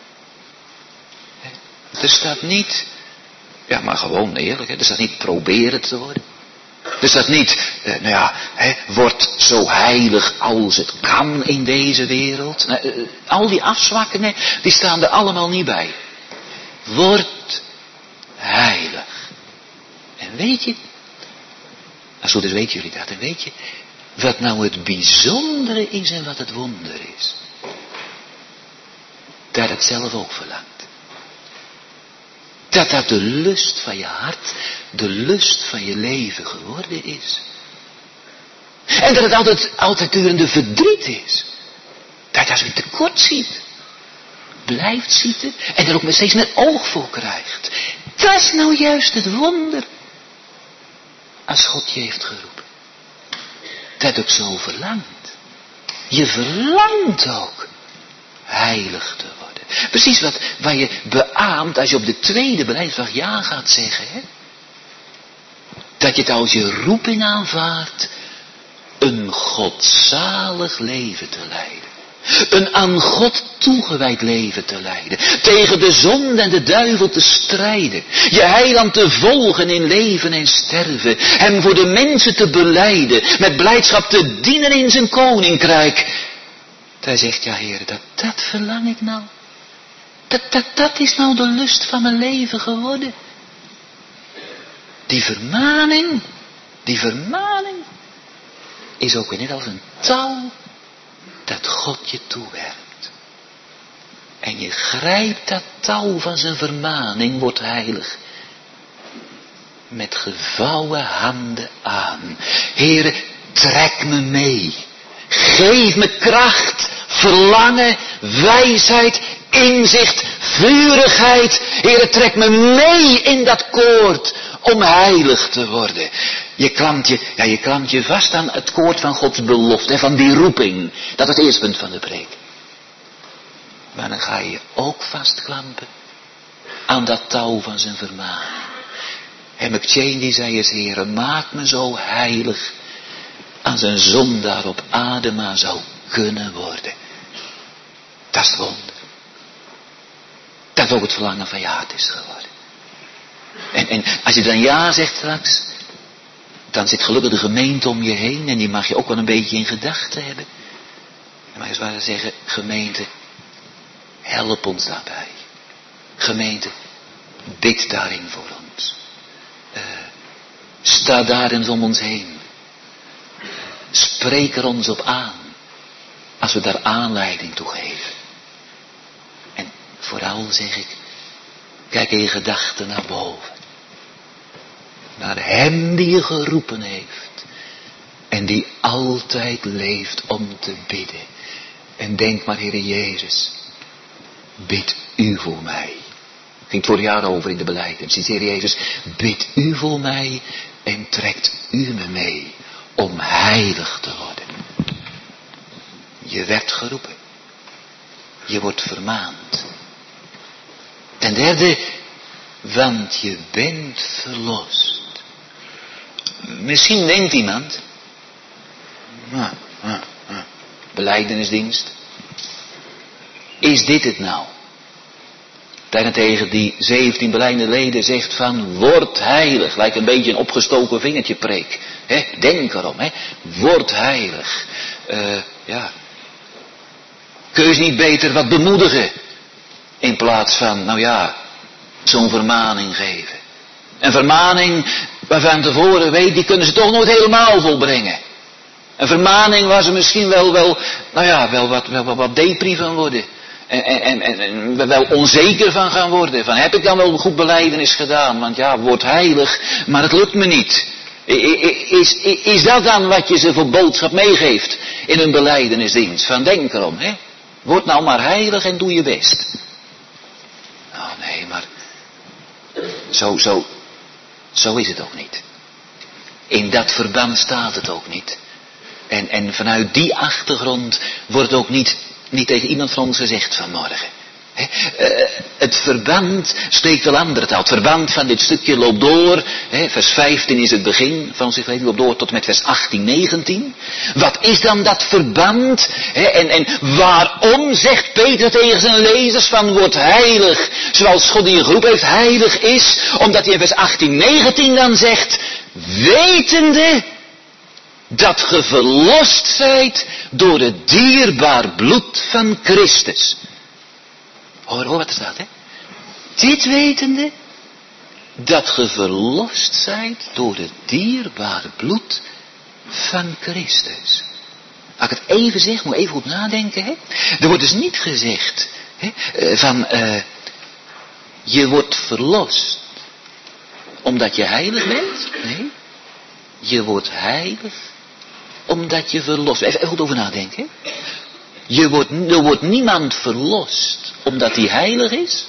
Er staat niet, ja maar gewoon eerlijk, er staat niet proberen te worden. Er staat niet, eh, nou ja, hè, wordt zo heilig als het kan in deze wereld. Nou, eh, al die afzwakkingen, die staan er allemaal niet bij. Wordt heilig. En weet je, als goed is weten jullie dat, en weet je, wat nou het bijzondere is en wat het wonder is. Dat het zelf ook verlangt. Dat dat de lust van je hart, de lust van je leven geworden is. En dat het altijd, altijd durende verdriet is. Dat je als je tekort ziet, blijft zitten en er ook met steeds een oog voor krijgt. Dat is nou juist het wonder. Als God je heeft geroepen. Dat ook zo verlangt. Je verlangt ook heilig te worden. Precies wat, wat je beaamt als je op de tweede beleidsdag ja gaat zeggen. Hè? Dat je het als je roeping aanvaardt een godzalig leven te leiden. Een aan God toegewijd leven te leiden. Tegen de zonde en de duivel te strijden. Je heiland te volgen in leven en sterven. Hem voor de mensen te belijden. Met blijdschap te dienen in zijn koninkrijk. Hij zegt, ja Heer, dat, dat verlang ik nou. Dat, dat, dat is nou de lust van mijn leven geworden. Die vermaning, die vermaning is ook weer net als een touw dat God je toewerkt. En je grijpt dat touw van zijn vermaning, wordt heilig. Met gevouwen handen aan. Heere, trek me mee. Geef me kracht, verlangen, wijsheid, inzicht, vurigheid. Heere, trek me mee in dat koord om heilig te worden. Je klampt je, ja, je klampt je vast aan het koord van Gods belofte, van die roeping. Dat is het eerste punt van de preek. Maar dan ga je je ook vastklampen aan dat touw van zijn vermaning. En McChain die zei eens, Heere, maak me zo heilig als een zondaar op aarde maar zou kunnen worden. Dat is het wonder. Dat dat ook het verlangen van je hart is geworden. En, en als je dan ja zegt straks, dan zit gelukkig de gemeente om je heen en die mag je ook wel een beetje in gedachten hebben. En maar eens waar zeggen, gemeente, help ons daarbij. Gemeente, bid daarin voor ons. Uh, sta daarin om ons heen. Spreek er ons op aan, als we daar aanleiding toe geven. En vooral zeg ik, kijk in je gedachten naar boven. Naar hem die je geroepen heeft. En die altijd leeft om te bidden. En denk maar, Heere Jezus, bid u voor mij. Ging het vorig jaar over in de belijdenis. Heer Jezus, bid u voor mij en trekt u me mee om heilig te worden. Je werd geroepen. Je wordt vermaand. Ten derde, want je bent verlost. Misschien denkt iemand, nou, nou, nou, belijdenisdienst, is dit het nou? Daarentegen die zeventien belijdende leden zegt van, word heilig. Lijkt een beetje een opgestoken vingertje preek. He, denk erom, he. Word heilig. Uh, ja. Kun je ze niet beter wat bemoedigen? In plaats van, nou ja, zo'n vermaning geven. Een vermaning waarvan tevoren weet, die kunnen ze toch nooit helemaal volbrengen. Een vermaning waar ze misschien wel, wel nou ja, wel wat, wel, wel wat depri van worden. En, en, en, en wel onzeker van gaan worden. Van heb ik dan wel goed belijdenis gedaan? Want ja, word heilig, maar het lukt me niet. Is, is, is dat dan wat je ze voor boodschap meegeeft in een belijdenisdienst? Van denk erom, hè? Word nou maar heilig en doe je best. Nou nee, maar zo, zo, zo is het ook niet. In dat verband staat het ook niet. En, en vanuit die achtergrond wordt ook niet, niet tegen iemand van ons gezegd vanmorgen. He, uh, het verband steekt wel andere taal. Het verband van dit stukje loopt door. He, vers vijftien is het begin van ons evangelie, loopt door tot met vers achttien, negentien. Wat is dan dat verband? He, en, en waarom zegt Peter tegen zijn lezers van word heilig, zoals God die je geroepen heeft heilig is? Omdat hij in vers achttien, negentien dan zegt, wetende dat ge verlost zijt door het dierbaar bloed van Christus. Hoor, hoor wat er staat, hè? Dit wetende, dat ge verlost zijt door het dierbare bloed van Christus. Als ik het even zeg, moet even goed nadenken, hè? Er wordt dus niet gezegd, hè, van, uh, je wordt verlost, omdat je heilig bent. Nee, je wordt heilig, omdat je verlost bent. Even, even goed over nadenken, hè? Je wordt, er wordt niemand verlost omdat hij heilig is.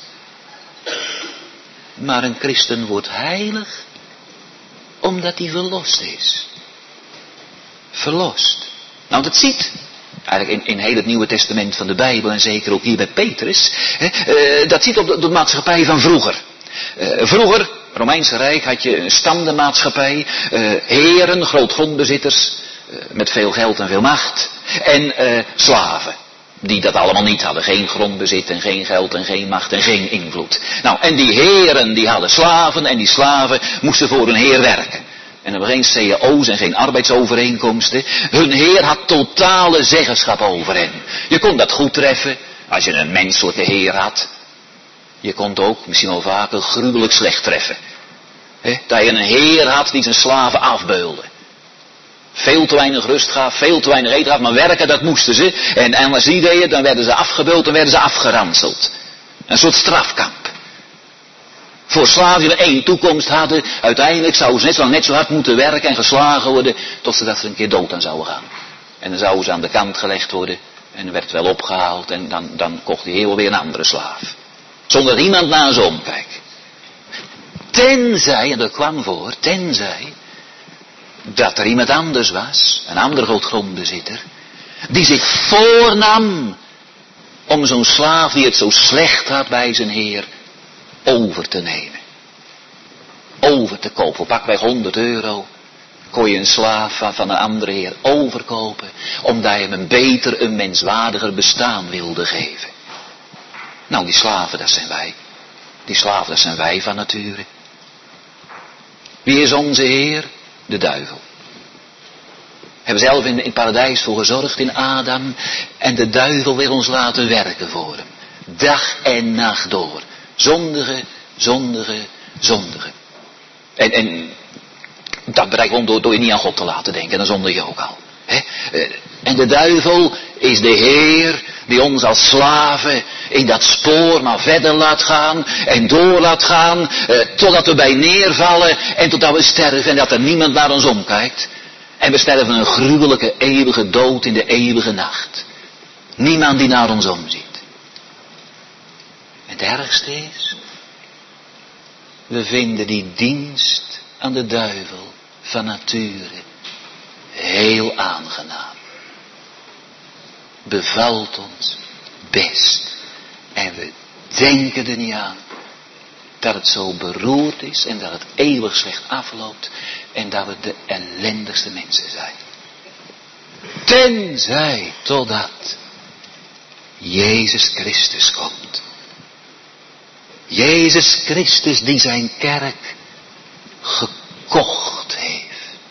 Maar een christen wordt heilig omdat hij verlost is. Verlost. Nou, dat ziet eigenlijk in, in heel het Nieuwe Testament van de Bijbel en zeker ook hier bij Petrus. Hè, uh, dat ziet op de, de maatschappij van vroeger. Uh, vroeger, Romeinse Rijk, had je een standenmaatschappij. Uh, heren, grootgrondbezitters. Met veel geld en veel macht. En uh, slaven. Die dat allemaal niet hadden. Geen grondbezit en geen geld en geen macht en geen invloed. Nou, en die heren die hadden slaven. En die slaven moesten voor hun heer werken. En er waren geen C A O's en geen arbeidsovereenkomsten. Hun heer had totale zeggenschap over hen. Je kon dat goed treffen. Als je een menselijke heer had. Je kon het ook, misschien wel vaker, gruwelijk slecht treffen. He? Dat je een heer had die zijn slaven afbeulde. Veel te weinig rust gaf, veel te weinig eten gaf, maar werken dat moesten ze. En, en als die deden, dan werden ze afgebeuld en werden ze afgeranseld. Een soort strafkamp. Voor slaven die er één toekomst hadden, uiteindelijk zouden ze net zo, net zo hard moeten werken en geslagen worden, tot ze dat ze een keer dood aan zouden gaan. En dan zouden ze aan de kant gelegd worden, en dan werd het wel opgehaald, en dan, dan kocht die heel weer een andere slaaf. Zonder dat iemand naar ze omkijkt. Tenzij, en dat kwam voor, tenzij dat er iemand anders was, een ander groot grondbezitter, die zich voornam om zo'n slaaf die het zo slecht had bij zijn heer, over te nemen. Over te kopen. Voor pakweg honderd euro kon je een slaaf van, van een andere heer overkopen, omdat je hem een beter, een menswaardiger bestaan wilde geven. Nou, die slaven, dat zijn wij. Die slaven, dat zijn wij van nature. Wie is onze Heer? De duivel. Hebben zelf in, in het paradijs voor gezorgd in Adam. En de duivel wil ons laten werken voor hem. Dag en nacht door. Zondigen, zondigen, zondigen. En, en dat bereikt gewoon door, door je niet aan God te laten denken. En dan zondig je ook al. He? En de duivel is de Heer die ons als slaven in dat spoor maar verder laat gaan en door laat gaan eh, totdat we bij neervallen en totdat we sterven en dat er niemand naar ons omkijkt. En we sterven een gruwelijke eeuwige dood in de eeuwige nacht. Niemand die naar ons omziet. En het ergste is, we vinden die dienst aan de duivel van nature heel aangenaam. Bevalt ons best. En we denken er niet aan dat het zo beroerd is en dat het eeuwig slecht afloopt en dat we de ellendigste mensen zijn. Tenzij totdat Jezus Christus komt. Jezus Christus die zijn kerk gekocht heeft.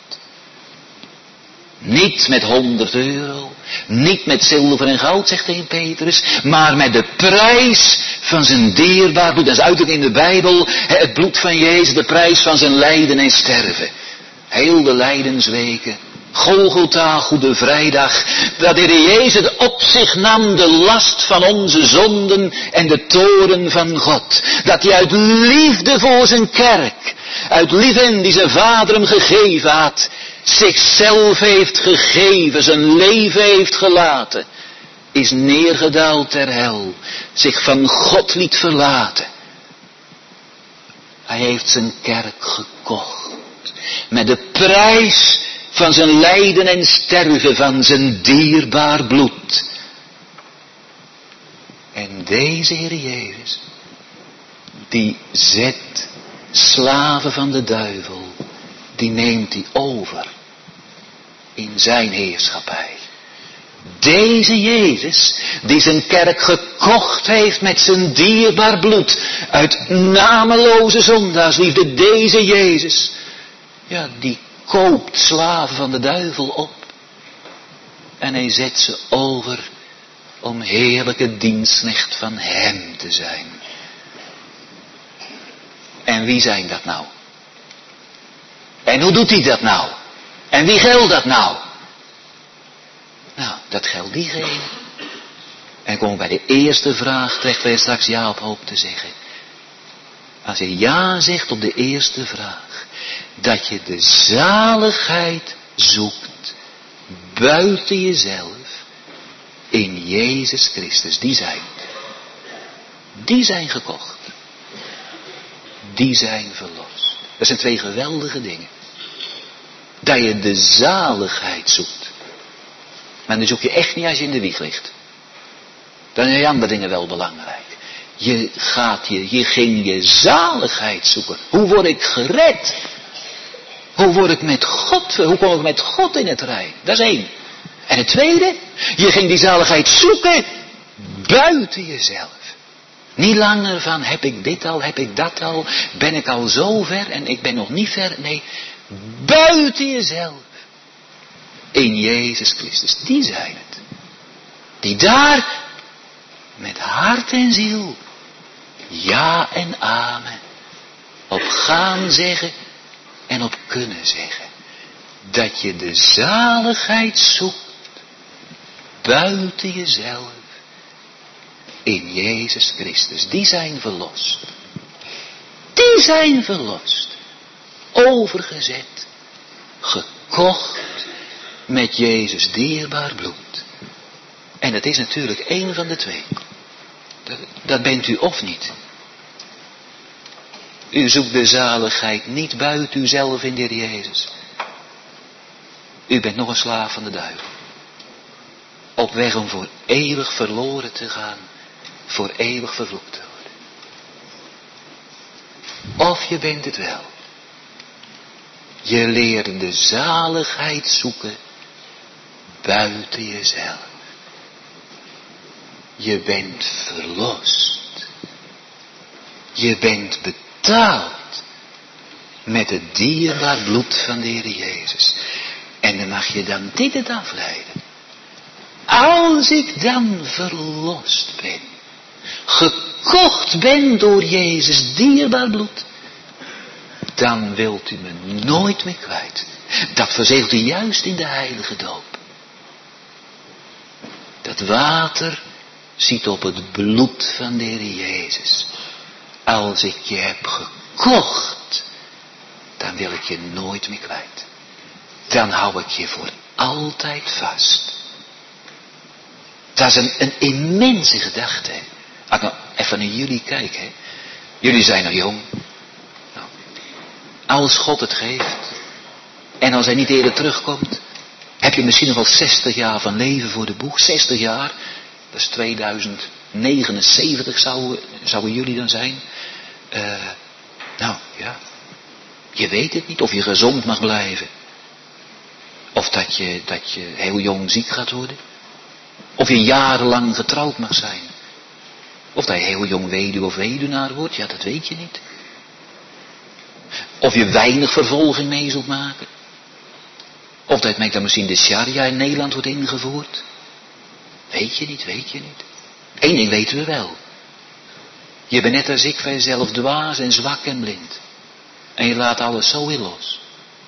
Niet met honderd euro, niet met zilver en goud, zegt de heer Petrus, maar met de prijs van zijn dierbaar bloed. Dat is uitdrukking in de Bijbel, het bloed van Jezus, de prijs van zijn lijden en sterven. Heel de lijdensweken, Golgotha, Goede Vrijdag, dat de Heer Jezus op zich nam de last van onze zonden en de toorn van God. Dat hij uit liefde voor zijn kerk, uit liefde die zijn vader hem gegeven had, zichzelf heeft gegeven, zijn leven heeft gelaten, is neergedaald ter hel, zich van God liet verlaten. Hij heeft zijn kerk gekocht, met de prijs van zijn lijden en sterven, van zijn dierbaar bloed. En deze Heer Jezus, die zet slaven van de duivel, die neemt hij over in zijn heerschappij. Deze Jezus, die zijn kerk gekocht heeft met zijn dierbaar bloed, uit nameloze zondaarsliefde, deze Jezus, ja, die koopt slaven van de duivel op. En hij zet ze over om heerlijke dienstknecht van hem te zijn. En wie zijn dat nou? En hoe doet hij dat nou? En wie geldt dat nou? Nou, dat geldt diegene. En dan komen we bij de eerste vraag terecht waar je straks ja op hoopt te zeggen. Als je ja zegt op de eerste vraag, dat je de zaligheid zoekt buiten jezelf in Jezus Christus. Die zijn. Die zijn gekocht. Die zijn verlost. Dat zijn twee geweldige dingen. Dat je de zaligheid zoekt. Maar dan zoek je echt niet als je in de wieg ligt. Dan zijn andere dingen wel belangrijk. Je gaat je, je ging je zaligheid zoeken. Hoe word ik gered? Hoe word ik met God, hoe kom ik met God in het rein? Dat is één. En het tweede, je ging die zaligheid zoeken buiten jezelf. Niet langer van, heb ik dit al, heb ik dat al, ben ik al zo ver en ik ben nog niet ver. Nee, buiten jezelf. In Jezus Christus, die zijn het. Die daar met hart en ziel ja en amen op gaan zeggen en op kunnen zeggen. Dat je de zaligheid zoekt buiten jezelf in Jezus Christus. Die zijn verlost. Die zijn verlost. Overgezet. Gekocht met Jezus dierbaar bloed. En dat is natuurlijk één van de twee. Dat, dat bent u of niet. U zoekt de zaligheid niet buiten uzelf in de Heer Jezus. U bent nog een slaaf van de duivel. Op weg om voor eeuwig verloren te gaan. Voor eeuwig vervloekt te worden. Of je bent het wel. Je leert de zaligheid zoeken buiten jezelf. Je bent verlost. Je bent betaald met het dierbaar bloed van de Heer Jezus. En dan mag je dan dit het afleiden. Als ik dan verlost ben, gekocht ben door Jezus dierbaar bloed, dan wilt u me nooit meer kwijt. Dat verzegelt u juist in de heilige doop. Dat water ziet op het bloed van de Heer Jezus. Als ik je heb gekocht, dan wil ik je nooit meer kwijt. Dan hou ik je voor altijd vast. Dat is een, een immense gedachte. Hè? Als ik nou even naar jullie kijk. Hè? Jullie zijn nog jong. Nou, als God het geeft. En als hij niet eerder terugkomt. Heb je misschien nog wel zestig jaar van leven voor de boeg. zestig jaar. Dat is tweeduizend negenenzeventig zouden, zouden jullie dan zijn. Uh, nou ja. Je weet het niet of je gezond mag blijven. Of dat je, dat je heel jong ziek gaat worden. Of je jarenlang getrouwd mag zijn. Of dat je heel jong weduwe of weduwnaar wordt. Ja, dat weet je niet. Of je weinig vervolging mee zult maken. Of dat met dan misschien de sharia in Nederland wordt ingevoerd. Weet je niet, weet je niet. Eén ding weten we wel. Je bent net als ik van jezelf dwaas en zwak en blind. En je laat alles zo weer los.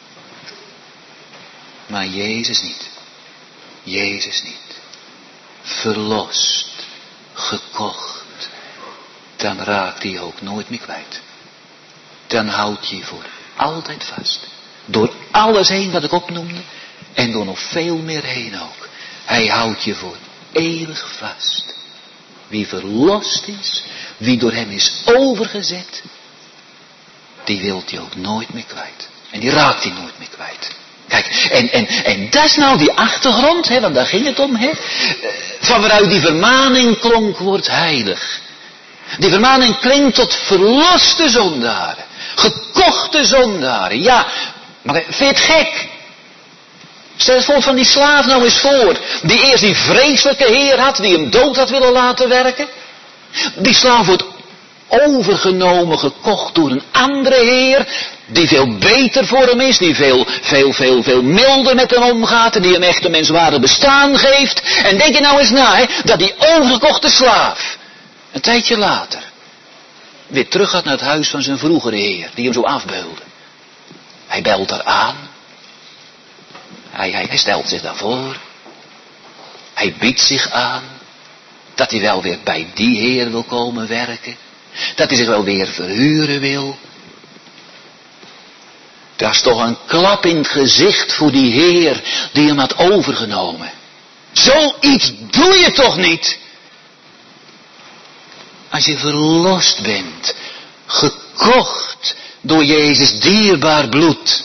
Maar Jezus niet. Jezus niet. Verlost. Gekocht. Dan raakt hij ook nooit meer kwijt. Dan houdt je voor altijd vast. Door alles heen wat ik opnoemde. En door nog veel meer heen ook. Hij houdt je voor eeuwig vast. Wie verlost is. Wie door hem is overgezet. Die wilt hij ook nooit meer kwijt. En die raakt hij nooit meer kwijt. Kijk, en, en, en dat is nou die achtergrond, hè, want daar ging het om, hè. Van waaruit die vermaning klonk, wordt heilig. Die vermaning klinkt tot verloste zondaren. Gekochte zondaren. Ja, maar vind je het gek? Stel het voor van die slaaf nou eens voor. Die eerst die vreselijke heer had, die hem dood had willen laten werken. Die slaaf wordt overgenomen, gekocht door een andere heer. Die veel beter voor hem is. Die veel, veel, veel, veel milder met hem omgaat. En die hem echt een menswaardig bestaan geeft. En denk je nou eens na, hè, dat die overgekochte slaaf. Een tijdje later. Weer terug gaat naar het huis van zijn vroegere heer. Die hem zo afbeulde. Hij belt daar aan. Hij, hij, hij stelt zich daarvoor. Hij biedt zich aan. Dat hij wel weer bij die heer wil komen werken. Dat hij zich wel weer verhuren wil. Dat is toch een klap in het gezicht voor die heer die hem had overgenomen. Zoiets doe je toch niet? Als je verlost bent, gekocht door Jezus dierbaar bloed.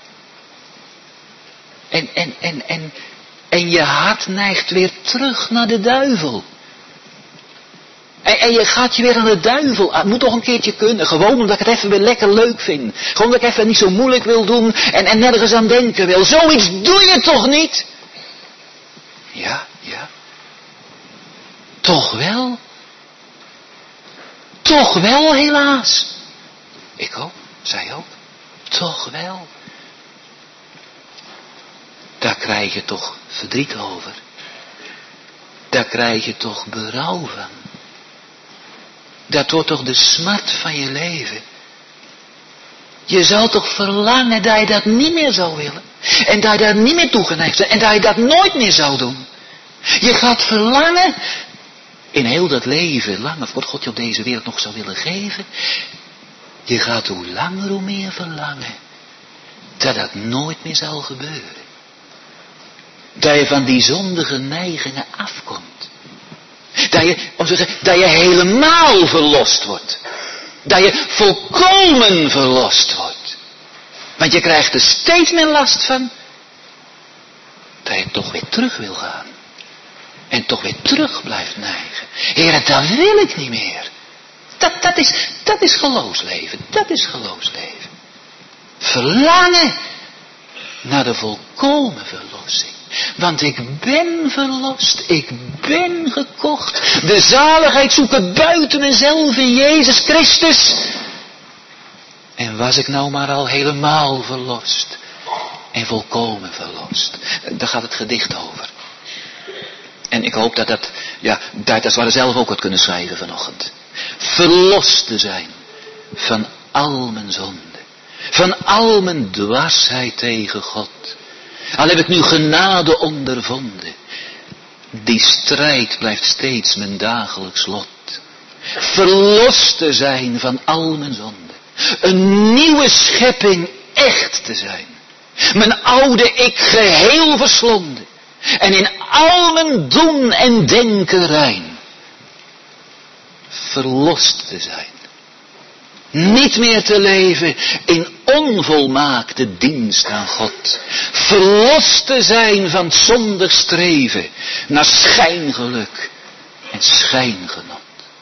En, en, en, en, en je hart neigt weer terug naar de duivel. En, en je gaat je weer aan de duivel aan. Het moet toch een keertje kunnen. Gewoon omdat ik het even weer lekker leuk vind. Gewoon dat ik even niet zo moeilijk wil doen. En, en nergens aan denken wil. Zoiets doe je toch niet? Ja, ja. Toch wel. Toch wel helaas. Ik ook. Zij ook. Toch wel. Daar krijg je toch verdriet over. Daar krijg je toch berouw van. Dat wordt toch de smart van je leven. Je zou toch verlangen dat je dat niet meer zou willen. En dat je daar niet meer toegeneigd bent. En dat je dat nooit meer zou doen. Je gaat verlangen. In heel dat leven, lang of wat God je op deze wereld nog zou willen geven. Je gaat hoe langer hoe meer verlangen. Dat dat nooit meer zal gebeuren. Dat je van die zondige neigingen afkomt. Dat je, om te zeggen, dat je helemaal verlost wordt. Dat je volkomen verlost wordt. Want je krijgt er steeds meer last van. Dat je toch weer terug wil gaan. En toch weer terug blijft neigen. Heer, dat wil ik niet meer. Dat, dat, is, dat is geloofsleven. Dat is geloofsleven. Verlangen naar de volkomen verlossing. Want ik ben verlost, ik ben gekocht. De zaligheid zoek ik buiten mezelf in Jezus Christus. En was ik nou maar al helemaal verlost. En volkomen verlost. Daar gaat het gedicht over. En ik hoop dat dat, ja, dat is waar we zelf ook wat kunnen schrijven vanochtend. Verlost te zijn van al mijn zonden. Van al mijn dwaasheid tegen God. Al heb ik nu genade ondervonden. Die strijd blijft steeds mijn dagelijks lot. Verlost te zijn van al mijn zonden. Een nieuwe schepping echt te zijn. Mijn oude ik geheel verslonden. En in al mijn doen en denken rein. Verlost te zijn. Niet meer te leven in onvolmaakte dienst aan God. Verlost te zijn van zondig streven naar schijngeluk en schijngenot.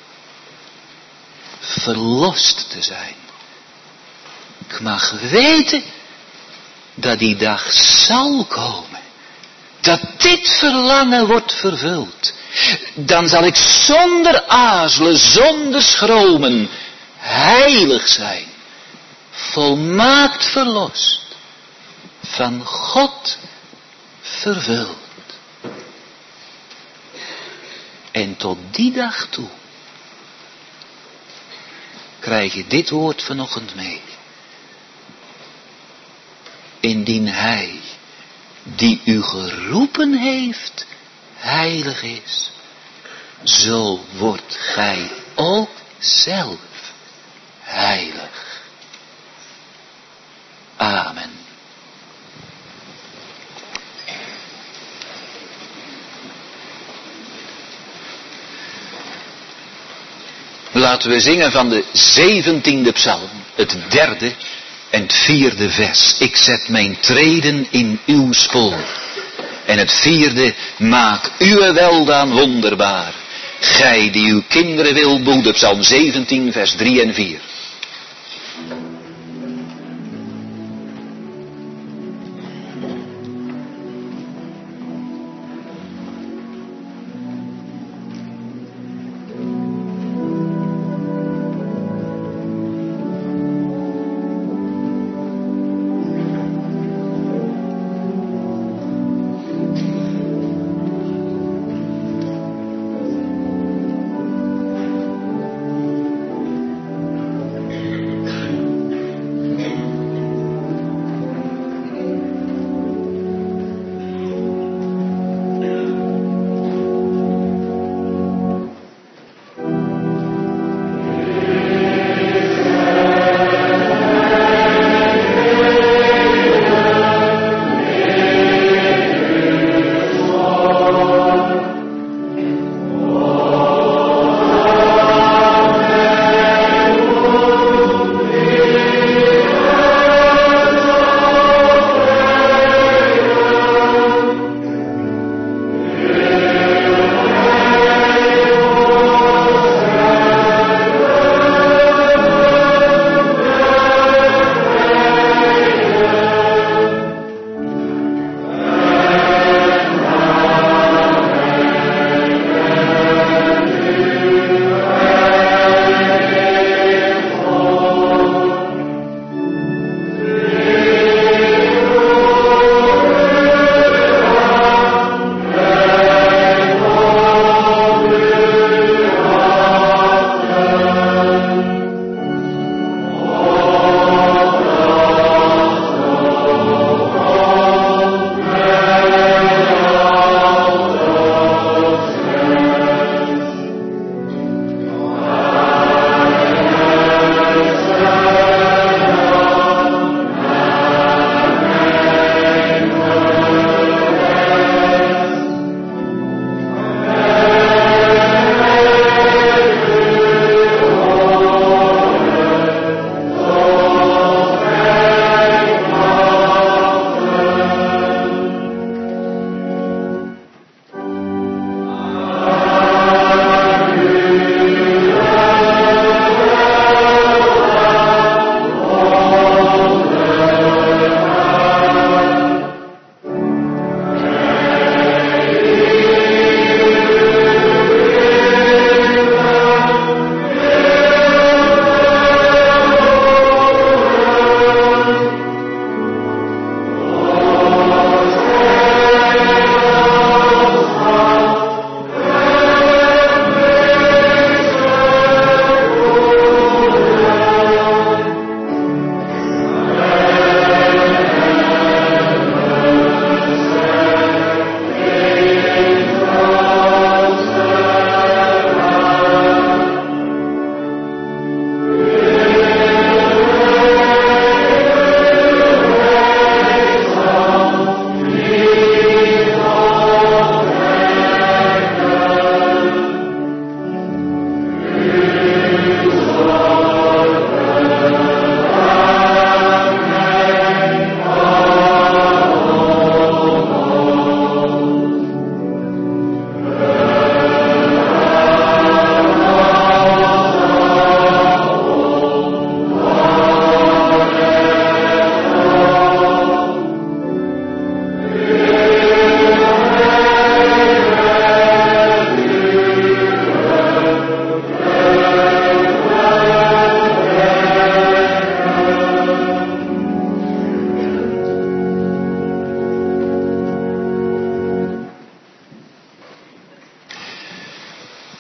Verlost te zijn. Ik mag weten dat die dag zal komen. Dat dit verlangen wordt vervuld. Dan zal ik zonder aarzelen, zonder schromen, heilig zijn. Volmaakt verlost. Van God vervuld. En tot die dag toe krijg je dit woord vanochtend mee. Indien Hij, die u geroepen heeft, heilig is, zo wordt gij ook zelf heilig. Amen. Laten we zingen van de zeventiende psalm, het derde en het vierde vers. Ik zet mijn treden in uw spoor. En het vierde, maak uw weldaan wonderbaar. Gij die uw kinderen wil behoeden. Psalm zeventien vers drie en vier.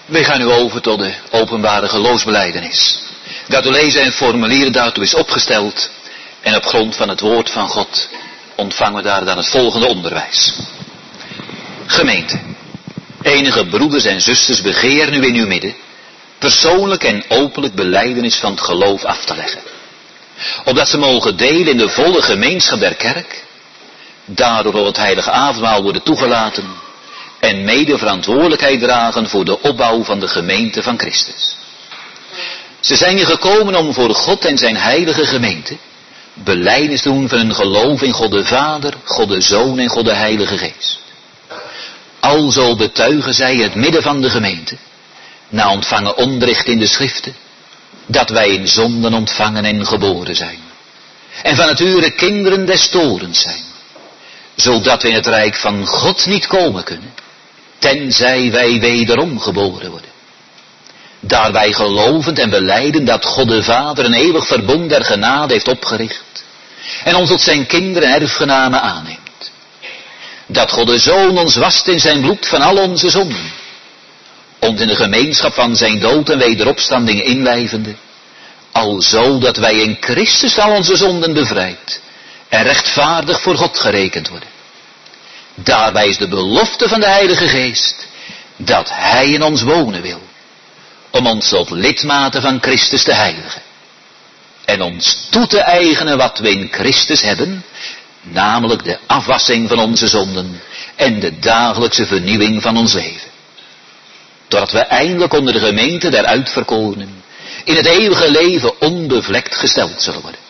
We gaan nu over tot de openbare geloofsbelijdenis. Dat u lezen een formulier daartoe is opgesteld. En op grond van het woord van God ontvangen we daar dan het volgende onderwijs. Gemeente, enige broeders en zusters begeer nu in uw midden persoonlijk en openlijk belijdenis van het geloof af te leggen. Opdat ze mogen delen in de volle gemeenschap der kerk, daardoor door het heilige avondmaal worden toegelaten en mede verantwoordelijkheid dragen voor de opbouw van de gemeente van Christus. Ze zijn hier gekomen om voor God en zijn heilige gemeente belijdenis te doen van hun geloof in God de Vader, God de Zoon en God de Heilige Geest. Alzo betuigen zij het midden van de gemeente, na ontvangen onderricht in de schriften, dat wij in zonden ontvangen en geboren zijn. En van nature kinderen des torens zijn, zodat we in het rijk van God niet komen kunnen, tenzij wij wederom geboren worden. Daarbij gelovend en belijden dat God de Vader een eeuwig verbond der genade heeft opgericht en ons tot zijn kinderen en erfgenamen aanneemt. Dat God de Zoon ons wast in zijn bloed van al onze zonden, ons in de gemeenschap van zijn dood en wederopstanding inlijvende, alzo dat wij in Christus al onze zonden bevrijd en rechtvaardig voor God gerekend worden. Daarbij is de belofte van de Heilige Geest dat Hij in ons wonen wil, om ons tot lidmaten van Christus te heiligen en ons toe te eigenen wat we in Christus hebben, namelijk de afwassing van onze zonden en de dagelijkse vernieuwing van ons leven. Totdat we eindelijk onder de gemeente der uitverkorenen in het eeuwige leven onbevlekt gesteld zullen worden.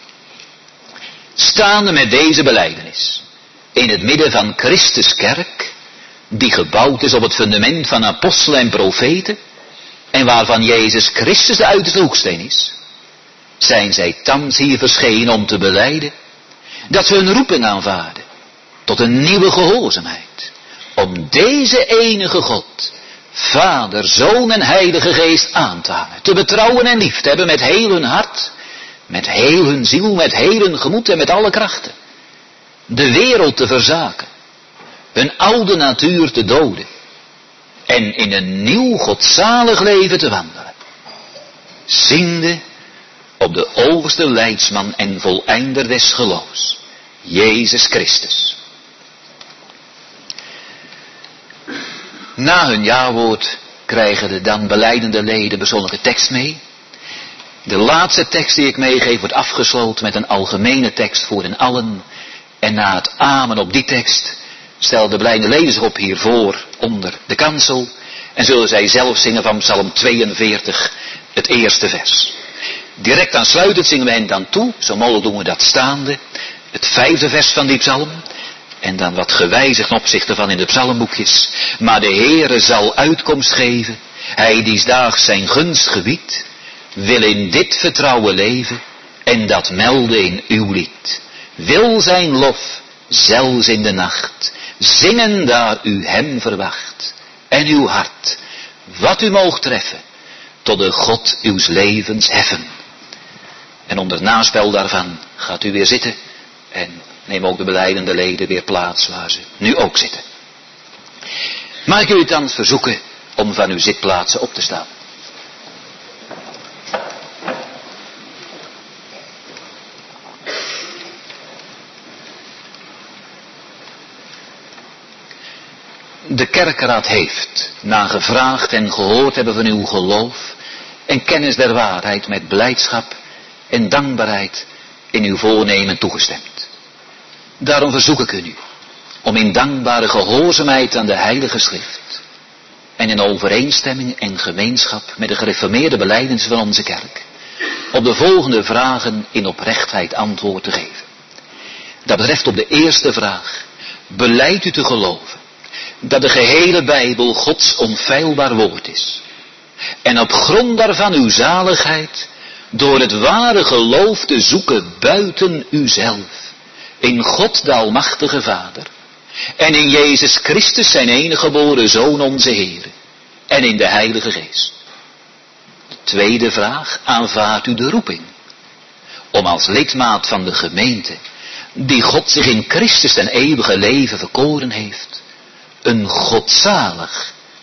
Staande met deze belijdenis in het midden van Christus kerk, die gebouwd is op het fundament van apostelen en profeten, en waarvan Jezus Christus de uiterste hoeksteen is, zijn zij thans hier verschenen om te belijden dat ze hun roeping aanvaarden tot een nieuwe gehoorzaamheid, om deze enige God, Vader, Zoon en Heilige Geest aan te hangen, te betrouwen en lief te hebben met heel hun hart, met heel hun ziel, met heel hun gemoed en met alle krachten. De wereld te verzaken, hun oude natuur te doden en in een nieuw godzalig leven te wandelen, ziende op de overste leidsman en voleinder des geloofs, Jezus Christus. Na hun jawoord krijgen de dan belijdende leden persoonlijke tekst mee. De laatste tekst die ik meegeef wordt afgesloten met een algemene tekst voor hen allen. En na het amen op die tekst stellen de belijdende leden zich op hiervoor onder de kansel en zullen zij zelf zingen van Psalm tweeënveertig, het eerste vers. Direct aansluitend zingen we hen dan toe, zo mogelijk doen we dat staande, het vijfde vers van die psalm. En dan wat gewijzigd ten opzichte van in de psalmboekjes. Maar de Heere zal uitkomst geven, Hij die daags zijn gunst gebiedt, wil in dit vertrouwen leven en dat melden in uw lied. Wil zijn lof, zelfs in de nacht, zingen daar u hem verwacht. En uw hart, wat u moogt treffen, tot de God uws levens heffen. En onder het naspel daarvan gaat u weer zitten en neem ook de belijdende leden weer plaats waar ze nu ook zitten. Mag ik u thans verzoeken om van uw zitplaatsen op te staan. De kerkraad heeft, na gevraagd en gehoord hebben van uw geloof en kennis der waarheid met blijdschap en dankbaarheid in uw voornemen toegestemd. Daarom verzoek ik u nu om in dankbare gehoorzaamheid aan de Heilige Schrift en in overeenstemming en gemeenschap met de gereformeerde belijdenis van onze kerk op de volgende vragen in oprechtheid antwoord te geven. Dat betreft op de eerste vraag: belijdt u te geloven dat de gehele Bijbel Gods onfeilbaar woord is en op grond daarvan uw zaligheid door het ware geloof te zoeken buiten uzelf, in God de Almachtige Vader en in Jezus Christus zijn enige geboren Zoon onze Heer en in de Heilige Geest. De tweede vraag: aanvaardt u de roeping om als lidmaat van de gemeente die God zich in Christus ten eeuwige leven verkoren heeft, een godzalig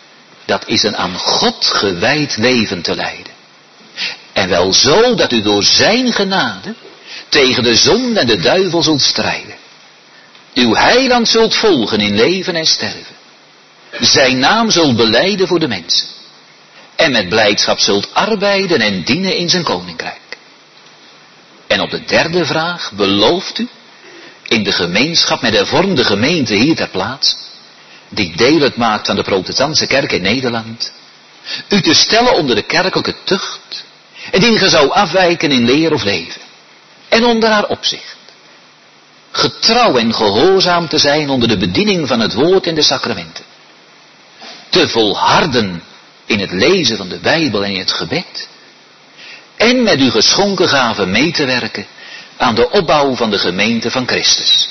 dat is een aan God gewijd leven te leiden. En wel zo dat u door zijn genade tegen de zonde en de duivel zult strijden. Uw heiland zult volgen in leven en sterven. Zijn naam zult belijden voor de mensen. En met blijdschap zult arbeiden en dienen in zijn koninkrijk. En op de derde vraag belooft u in de gemeenschap met de hervormde gemeente hier ter plaatse, die deel uitmaakt van de protestantse kerk in Nederland, u te stellen onder de kerkelijke tucht, indien ge zou afwijken in leer of leven, en onder haar opzicht, getrouw en gehoorzaam te zijn onder de bediening van het woord en de sacramenten, te volharden in het lezen van de Bijbel en in het gebed, en met uw geschonken gaven mee te werken aan de opbouw van de gemeente van Christus.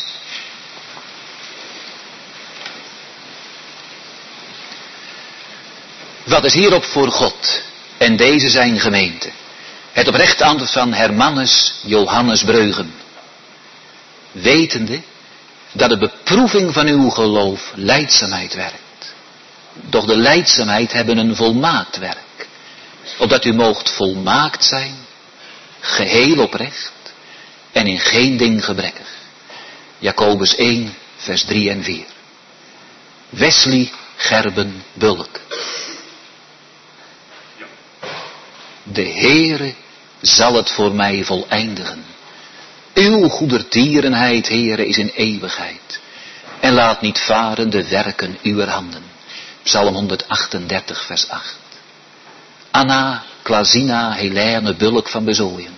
Wat is hierop voor God en deze zijn gemeente? Het oprechte antwoord van Hermannus Johannes Breugem. Wetende dat de beproeving van uw geloof lijdzaamheid werkt. Doch de lijdzaamheid hebben een volmaakt werk. Opdat u moogt volmaakt zijn, geheel oprecht en in geen ding gebrekkig. Jacobus één, vers drie en vier. Wesley Gerben Bulk. De Heere zal het voor mij voleindigen. Uw goedertierenheid, Heere, is in eeuwigheid. En laat niet varen de werken uw handen. Psalm honderdachtendertig, vers acht. Anna Klazina Helene Bulk van Bezooien.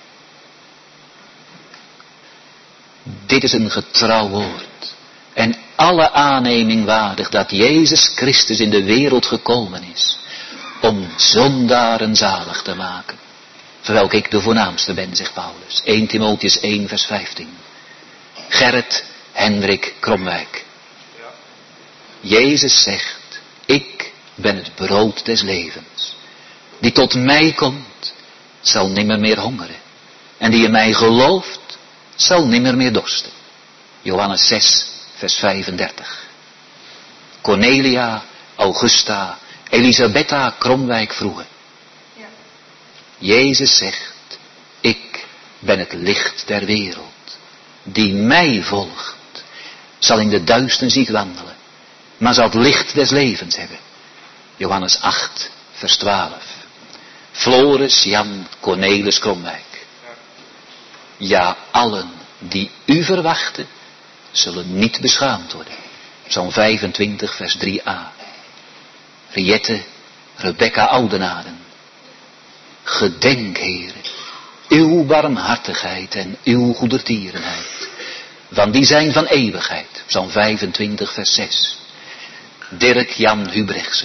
Dit is een getrouw woord. En alle aanneming waardig dat Jezus Christus in de wereld gekomen is. Om zondaren zalig te maken. Voor welke ik de voornaamste ben, zegt Paulus. Eerste Timotheüs één, vers vijftien. Gerrit Hendrik Kromwijk. Jezus zegt, ik ben het brood des levens. Die tot mij komt, zal nimmer meer hongeren. En die in mij gelooft, zal nimmer meer dorsten. Johannes zes, vers vijfendertig. Cornelia, Augusta, Elisabetta Kromwijk vroegen. Ja. Jezus zegt, ik ben het licht der wereld. Die mij volgt, zal in de duisternis niet wandelen, maar zal het licht des levens hebben. Johannes acht, vers twaalf. Floris Jan Cornelis Kromwijk. Ja, allen die u verwachten, zullen niet beschaamd worden. Psalm vijfentwintig, vers drie a. Riette Rebecca Oudenaarden. Gedenk, Heere, uw barmhartigheid en uw goedertierenheid. Want die zijn van eeuwigheid. Psalm vijfentwintig, vers zes. Dirk Jan Hubrechtse.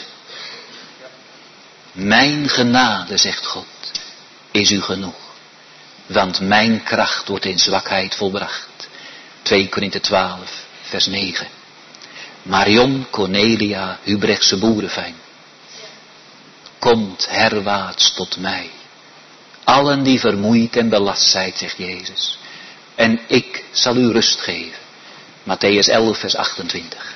Mijn genade, zegt God, is u genoeg. Want mijn kracht wordt in zwakheid volbracht. twee Korinthe twaalf, vers negen. Marion Cornelia Hubrechtse Boerenfijn. Komt herwaarts tot mij. Allen die vermoeid en belast zijt, zegt Jezus. En ik zal u rust geven. Matthäus elf, vers achtentwintig.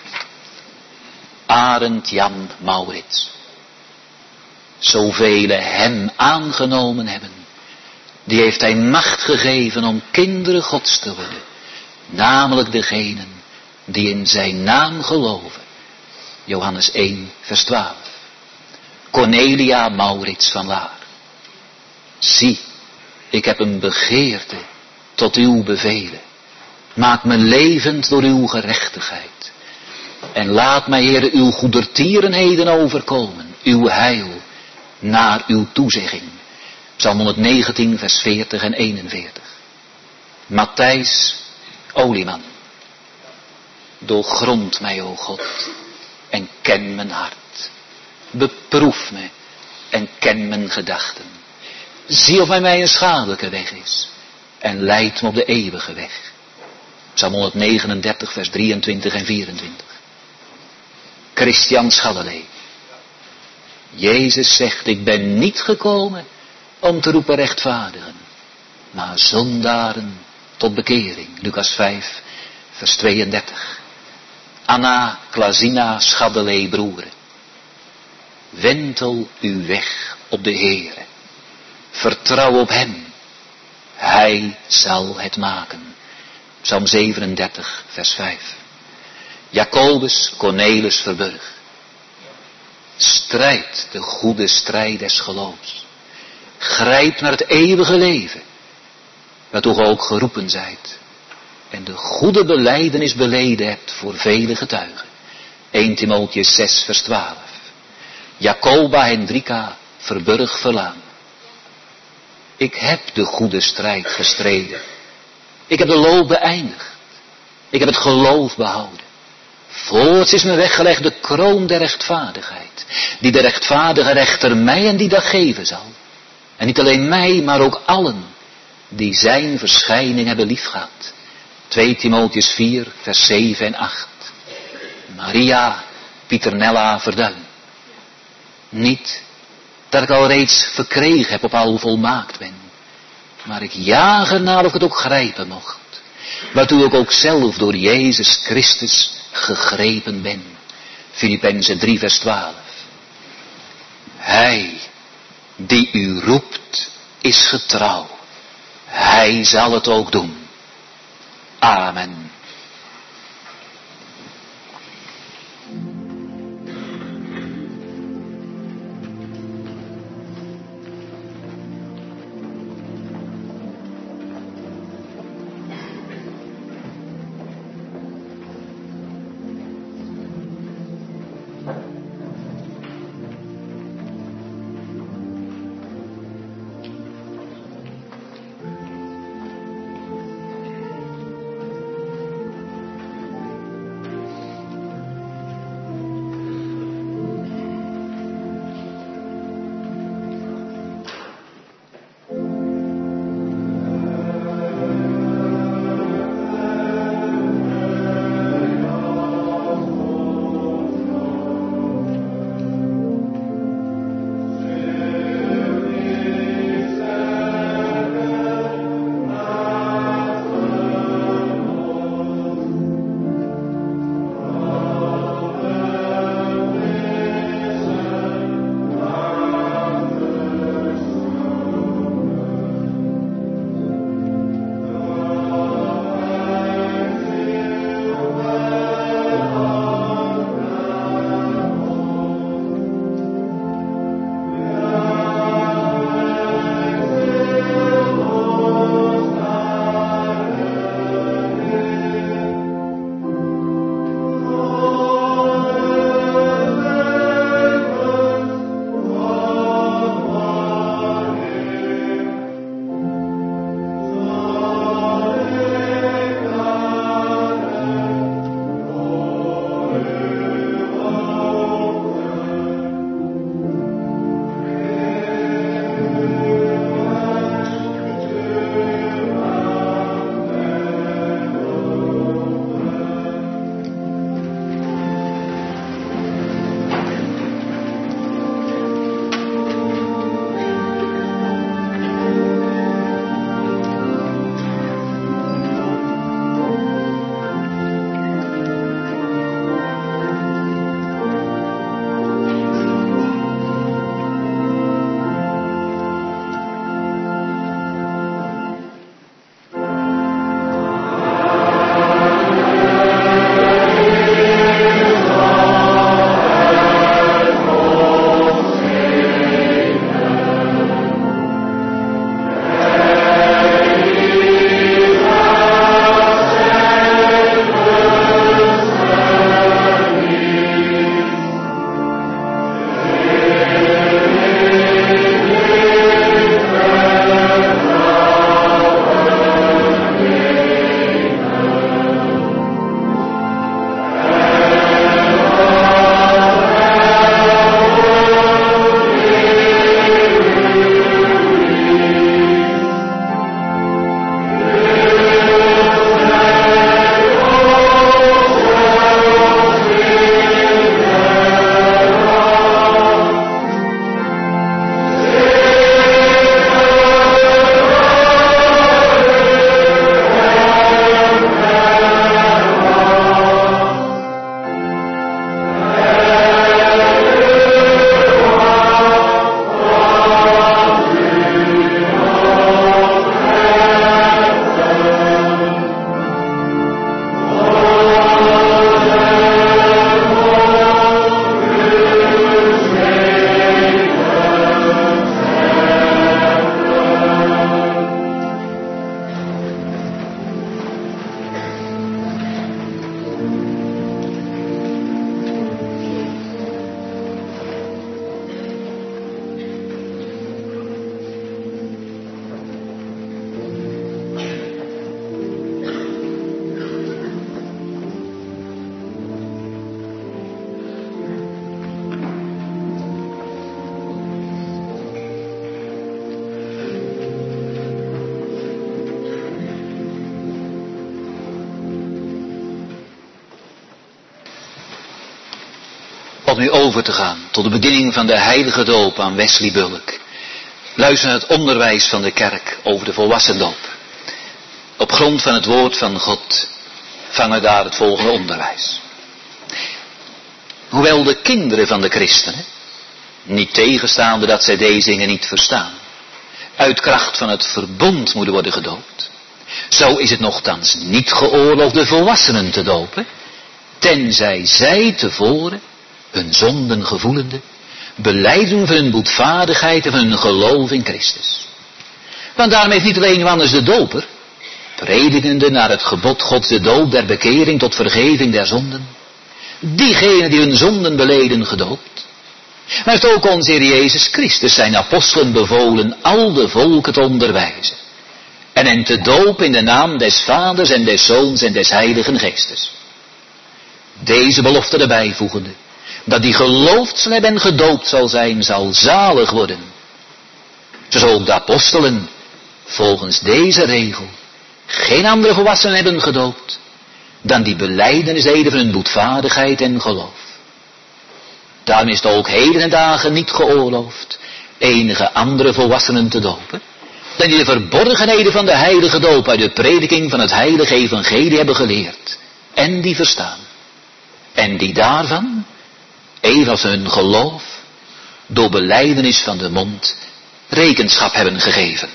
Arend Jan Maurits. Zoveel hem aangenomen hebben, die heeft hij macht gegeven om kinderen Gods te worden. Namelijk degenen die in zijn naam geloven. Johannes één, vers twaalf. Cornelia Maurits van Laar. Zie, ik heb een begeerte tot uw bevelen. Maak me levend door uw gerechtigheid. En laat mij, Heere, uw goedertierenheden overkomen. Uw heil naar uw toezegging. Psalm honderdnegentien, vers veertig en eenenveertig. Matthijs Olieman. Doorgrond mij, o God, en ken mijn hart. Beproef me en ken mijn gedachten. Zie of bij mij een schadelijke weg is. En leid me op de eeuwige weg. Psalm honderdnegenendertig, vers drieëntwintig en vierentwintig. Christian Schallelee. Jezus zegt, ik ben niet gekomen om te roepen rechtvaardigen, maar zondaren tot bekering. Lucas vijf, vers tweeëndertig. Anna Klazina Schallelee broeren. Wentel uw weg op de Heere. Vertrouw op hem. Hij zal het maken. Psalm zevenendertig, vers vijf. Jacobus Cornelis Verburg. Strijd de goede strijd des geloofs. Grijp naar het eeuwige leven, waartoe ge ook geroepen zijt. En de goede belijdenis beleden hebt voor vele getuigen. Eerste Timotheüs zes, vers twaalf. Jacoba Hendrika Verburg Verlaan. Ik heb de goede strijd gestreden. Ik heb de loop beëindigd. Ik heb het geloof behouden. Voorts is me weggelegd de kroon der rechtvaardigheid, die de rechtvaardige rechter mij en die dag geven zal. En niet alleen mij, maar ook allen die zijn verschijning hebben liefgehad. Tweede Timotheüs vier, vers zeven en acht. Maria Pieternella Verduin. Niet dat ik al reeds verkregen heb op al volmaakt ben, maar ik jaag ernaar of ik het ook grijpen mocht, waartoe ik ook zelf door Jezus Christus gegrepen ben. Filippenzen drie, vers twaalf. Hij die u roept is getrouw. Hij zal het ook doen. Amen. Om nu over te gaan tot de bediening van de heilige doop aan Wesley Bullock. Luister naar het onderwijs van de kerk over de volwassendoop. Op grond van het woord van God vangen daar het volgende onderwijs. Hoewel de kinderen van de christenen, niet tegenstaande dat zij deze dingen niet verstaan, uit kracht van het verbond moeten worden gedoopt, zo is het nochtans niet geoorloofd de volwassenen te dopen, tenzij zij tevoren, hun zonden gevoelende, belijden van hun boetvaardigheid en van hun geloof in Christus. Want daarom heeft niet alleen Johannes de Doper, predikende naar het gebod Gods de doop der bekering tot vergeving der zonden, diegenen die hun zonden beleden gedoopt, maar heeft ook onze Heer Jezus Christus zijn apostelen bevolen al de volken te onderwijzen en hen te dopen in de naam des Vaders en des Zoons en des Heiligen Geestes. Deze belofte erbij voegende, dat die geloofd zal hebben en gedoopt zal zijn, zal zalig worden. Zo ook de apostelen, volgens deze regel, geen andere volwassenen hebben gedoopt, dan die belijdenis deden van hun boetvaardigheid en geloof. Daarom is het ook heden en dagen niet geoorloofd enige andere volwassenen te dopen, dan die de verborgenheden van de heilige doop uit de prediking van het heilige evangelie hebben geleerd, en die verstaan. En die daarvan, evenals hun geloof, door belijdenis van de mond, rekenschap hebben gegeven.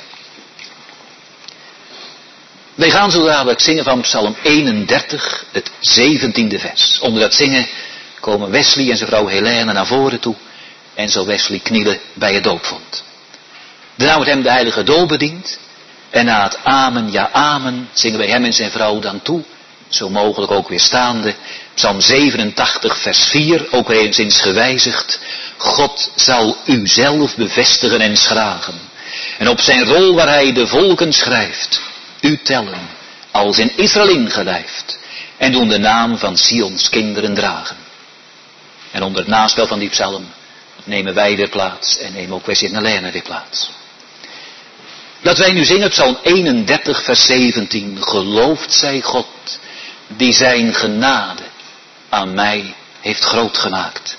Wij gaan zo dadelijk zingen van Psalm eenendertig, het zeventiende vers. Onder dat zingen komen Wesley en zijn vrouw Helene naar voren toe en zal Wesley knielen bij het doopvond. Daarna wordt hem de heilige doop bediend en na het amen, ja amen, zingen wij hem en zijn vrouw dan toe, zo mogelijk ook weer staande. Psalm zevenentachtig vers vier, ook weer enigszins gewijzigd. God zal u zelf bevestigen en schragen. En op zijn rol waar hij de volken schrijft, u tellen, als in Israël ingelijfd, en doen de naam van Sions kinderen dragen. En onder het naspel van die psalm nemen wij weer plaats en nemen ook Wesley en Helene weer plaats. Dat wij nu zingen Psalm eenendertig vers zeventien. Geloofd zij God, die zijn genade aan mij heeft groot gemaakt.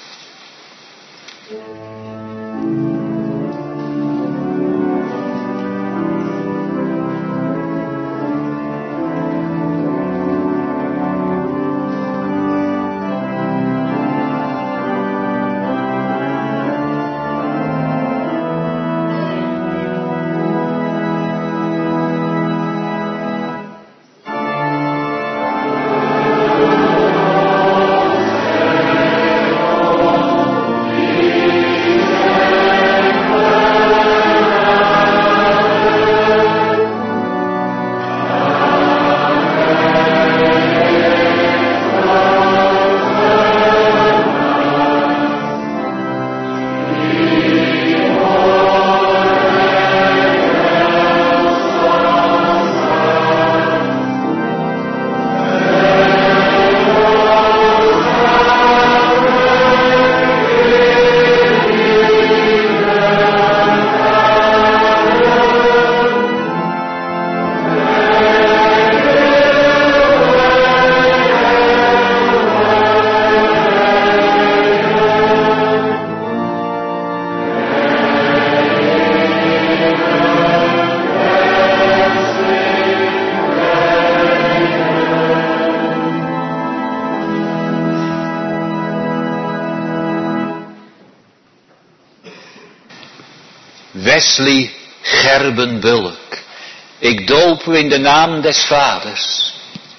Wesley Gerben Bullock, ik doop u in de naam des Vaders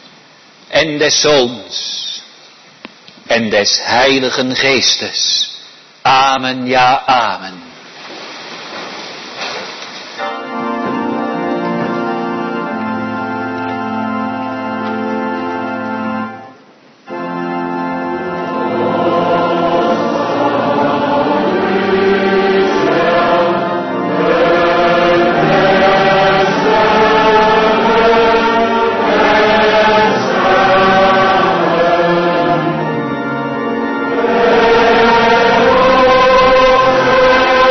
en des Zoons en des Heiligen Geestes. Amen, ja, amen. Amen.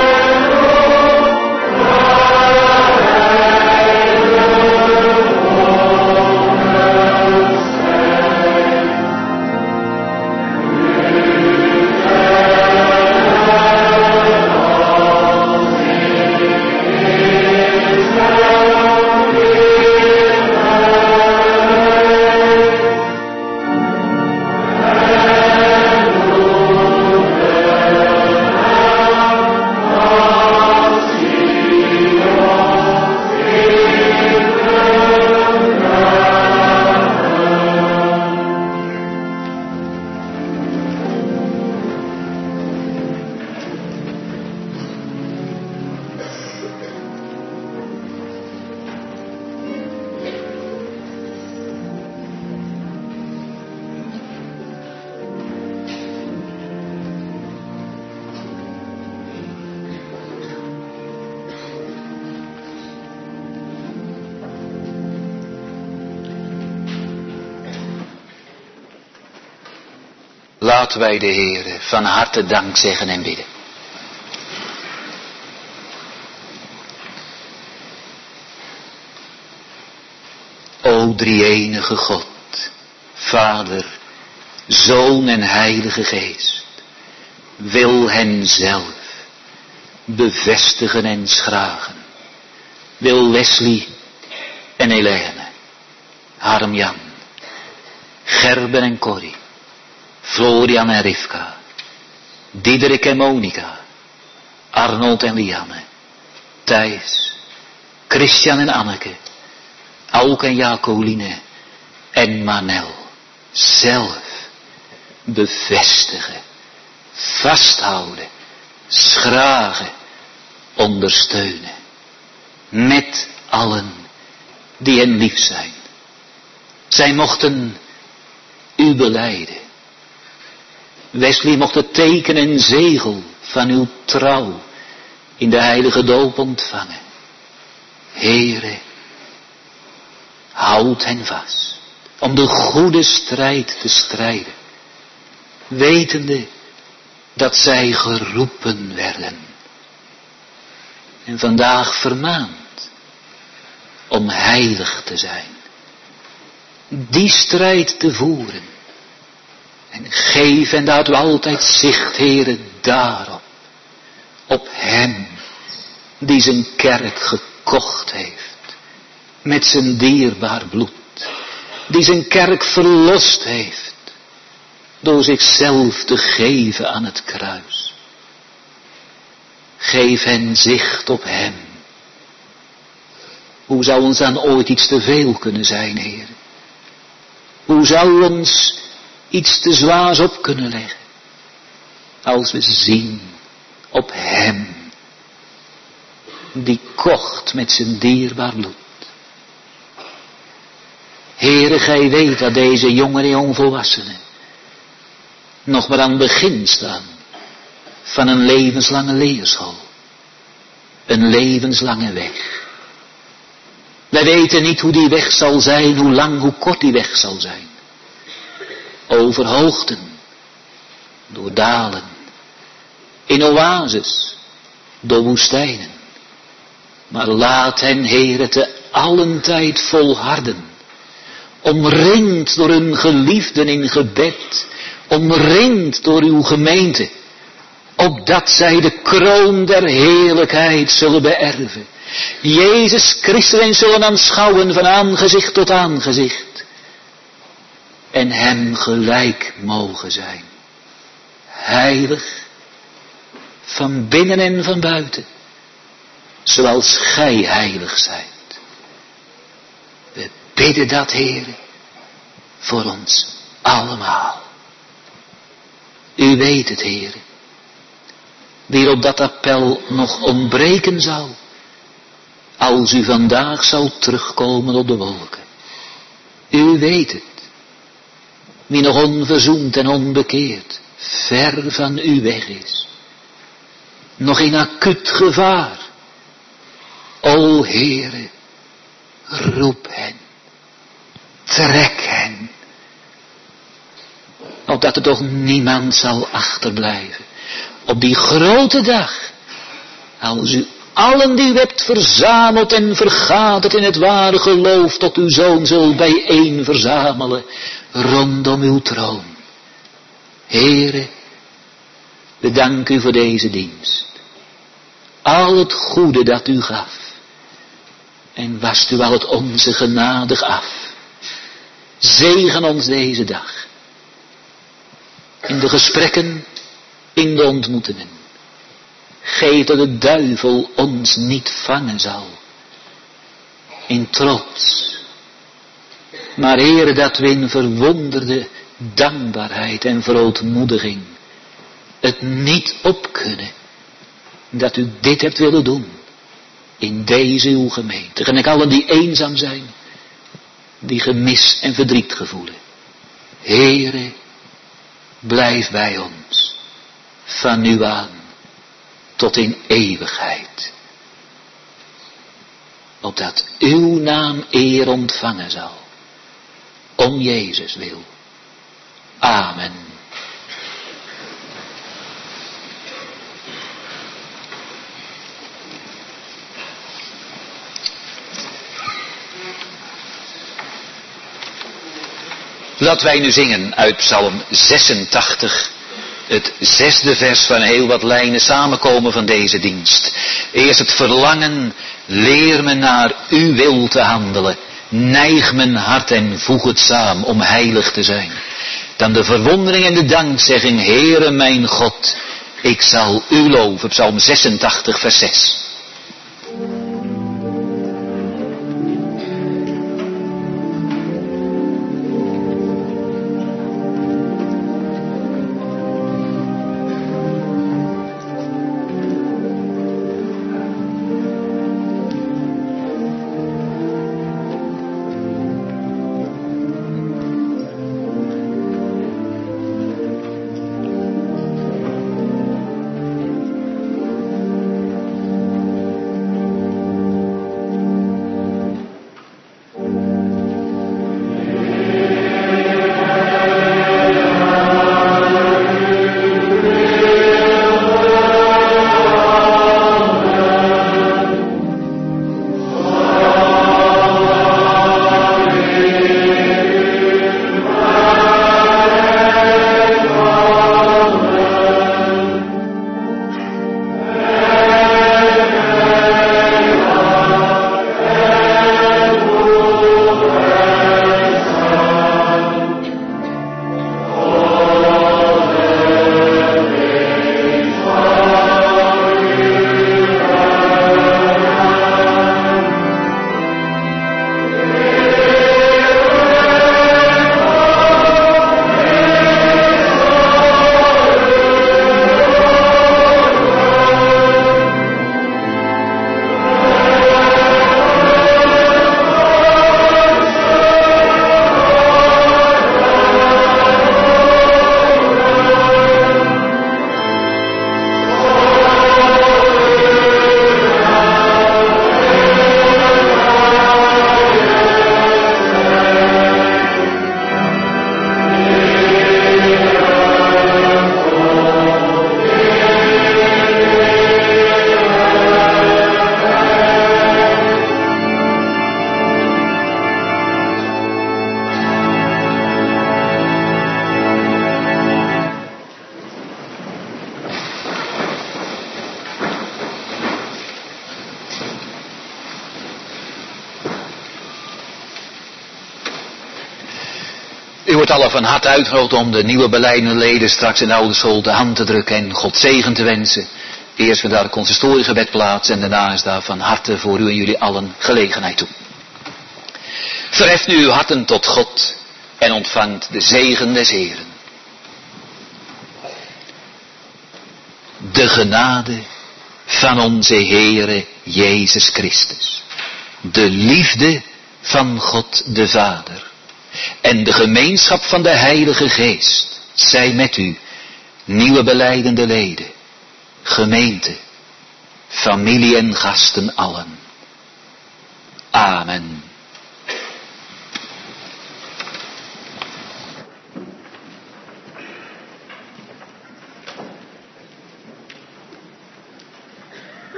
Laten wij de Heere van harte dank zeggen en bidden. O drie-enige God, Vader, Zoon en Heilige Geest, wil hen zelf bevestigen en schragen. Wil Wesley en Helene, Harm-Jan, Gerben en Corrie, Florian en Rivka, Diederik en Monica, Arnold en Lianne, Thijs, Christian en Anneke, Auk en Jacoline en Manel zelf bevestigen, vasthouden, schragen, ondersteunen. Met allen die hen lief zijn. Zij mochten u belijden. Wesley mocht het teken en zegel van uw trouw in de heilige doop ontvangen. Heere, houd hen vast om de goede strijd te strijden, wetende dat zij geroepen werden. En vandaag vermaand om heilig te zijn. Die strijd te voeren. En geef en dat u altijd zicht, Heere, daarop. Op hem die zijn kerk gekocht heeft. Met zijn dierbaar bloed. Die zijn kerk verlost heeft. Door zichzelf te geven aan het kruis. Geef hen zicht op hem. Hoe zou ons dan ooit iets te veel kunnen zijn, Heer? Hoe zou ons iets te zwaars op kunnen leggen? Als we zien op hem. Die kocht met zijn dierbaar bloed. Heere, gij weet dat deze jongeren en jongvolwassenen nog maar aan het begin staan van een levenslange leerschool. Een levenslange weg. Wij weten niet hoe die weg zal zijn, hoe lang, hoe kort die weg zal zijn. Over hoogten, door dalen, in oases, door woestijnen. Maar laat hen, Heere, te allen tijd volharden. Omringd door hun geliefden in gebed. Omringd door uw gemeente. Opdat zij de kroon der heerlijkheid zullen beërven. Jezus Christus zullen aanschouwen van aangezicht tot aangezicht. En hem gelijk mogen zijn. Heilig. Van binnen en van buiten. Zoals gij heilig zijt. We bidden dat, Heer, voor ons allemaal. U weet het, Heer. Wie op dat appel nog ontbreken zal. Als u vandaag zal terugkomen op de wolken. U weet het. Wie nog onverzoend en onbekeerd ver van u weg is. Nog in acuut gevaar. O Heere, roep hen. Trek hen. Opdat er toch niemand zal achterblijven. Op die grote dag. Als u allen die u hebt verzameld en vergaderd in het ware geloof tot uw Zoon zult bijeen verzamelen. Rondom uw troon. Heere, we danken u voor deze dienst. Al het goede dat u gaf. En wast u al het onze genadig af. Zegen ons deze dag. In de gesprekken, in de ontmoetingen. Geef dat de duivel ons niet vangen zal. In trots. Maar Heere, dat we in verwonderde dankbaarheid en verootmoediging het niet opkunnen. Dat u dit hebt willen doen. In deze uw gemeente. En ik allen die eenzaam zijn. Die gemis en verdriet gevoelen. Heere, blijf bij ons. Van nu aan. Tot in eeuwigheid. Opdat uw naam eer ontvangen zal. Om Jezus wil. Amen. Laten wij nu zingen uit Psalm zesentachtig, het zesde vers van heel wat lijnen samenkomen van deze dienst. Eerst het verlangen, leer me naar uw wil te handelen. Neig mijn hart en voeg het samen om heilig te zijn. Dan de verwondering en de dankzegging, Heere mijn God, ik zal u loven. Psalm zesentachtig vers zes. U wordt allen van harte uitgenodigd om de nieuwe belijdenende leden straks in de ouderschool de hand te drukken en God zegen te wensen. Eerst we daar het consistoriegebed plaatsen en daarna is daar van harte voor u en jullie allen gelegenheid toe. Verheft nu uw harten tot God en ontvangt de zegen des Heeren. De genade van onze Heere Jezus Christus, de liefde van God de Vader en de gemeenschap van de Heilige Geest zij met u, nieuwe belijdende leden, gemeente, familie en gasten allen. Amen.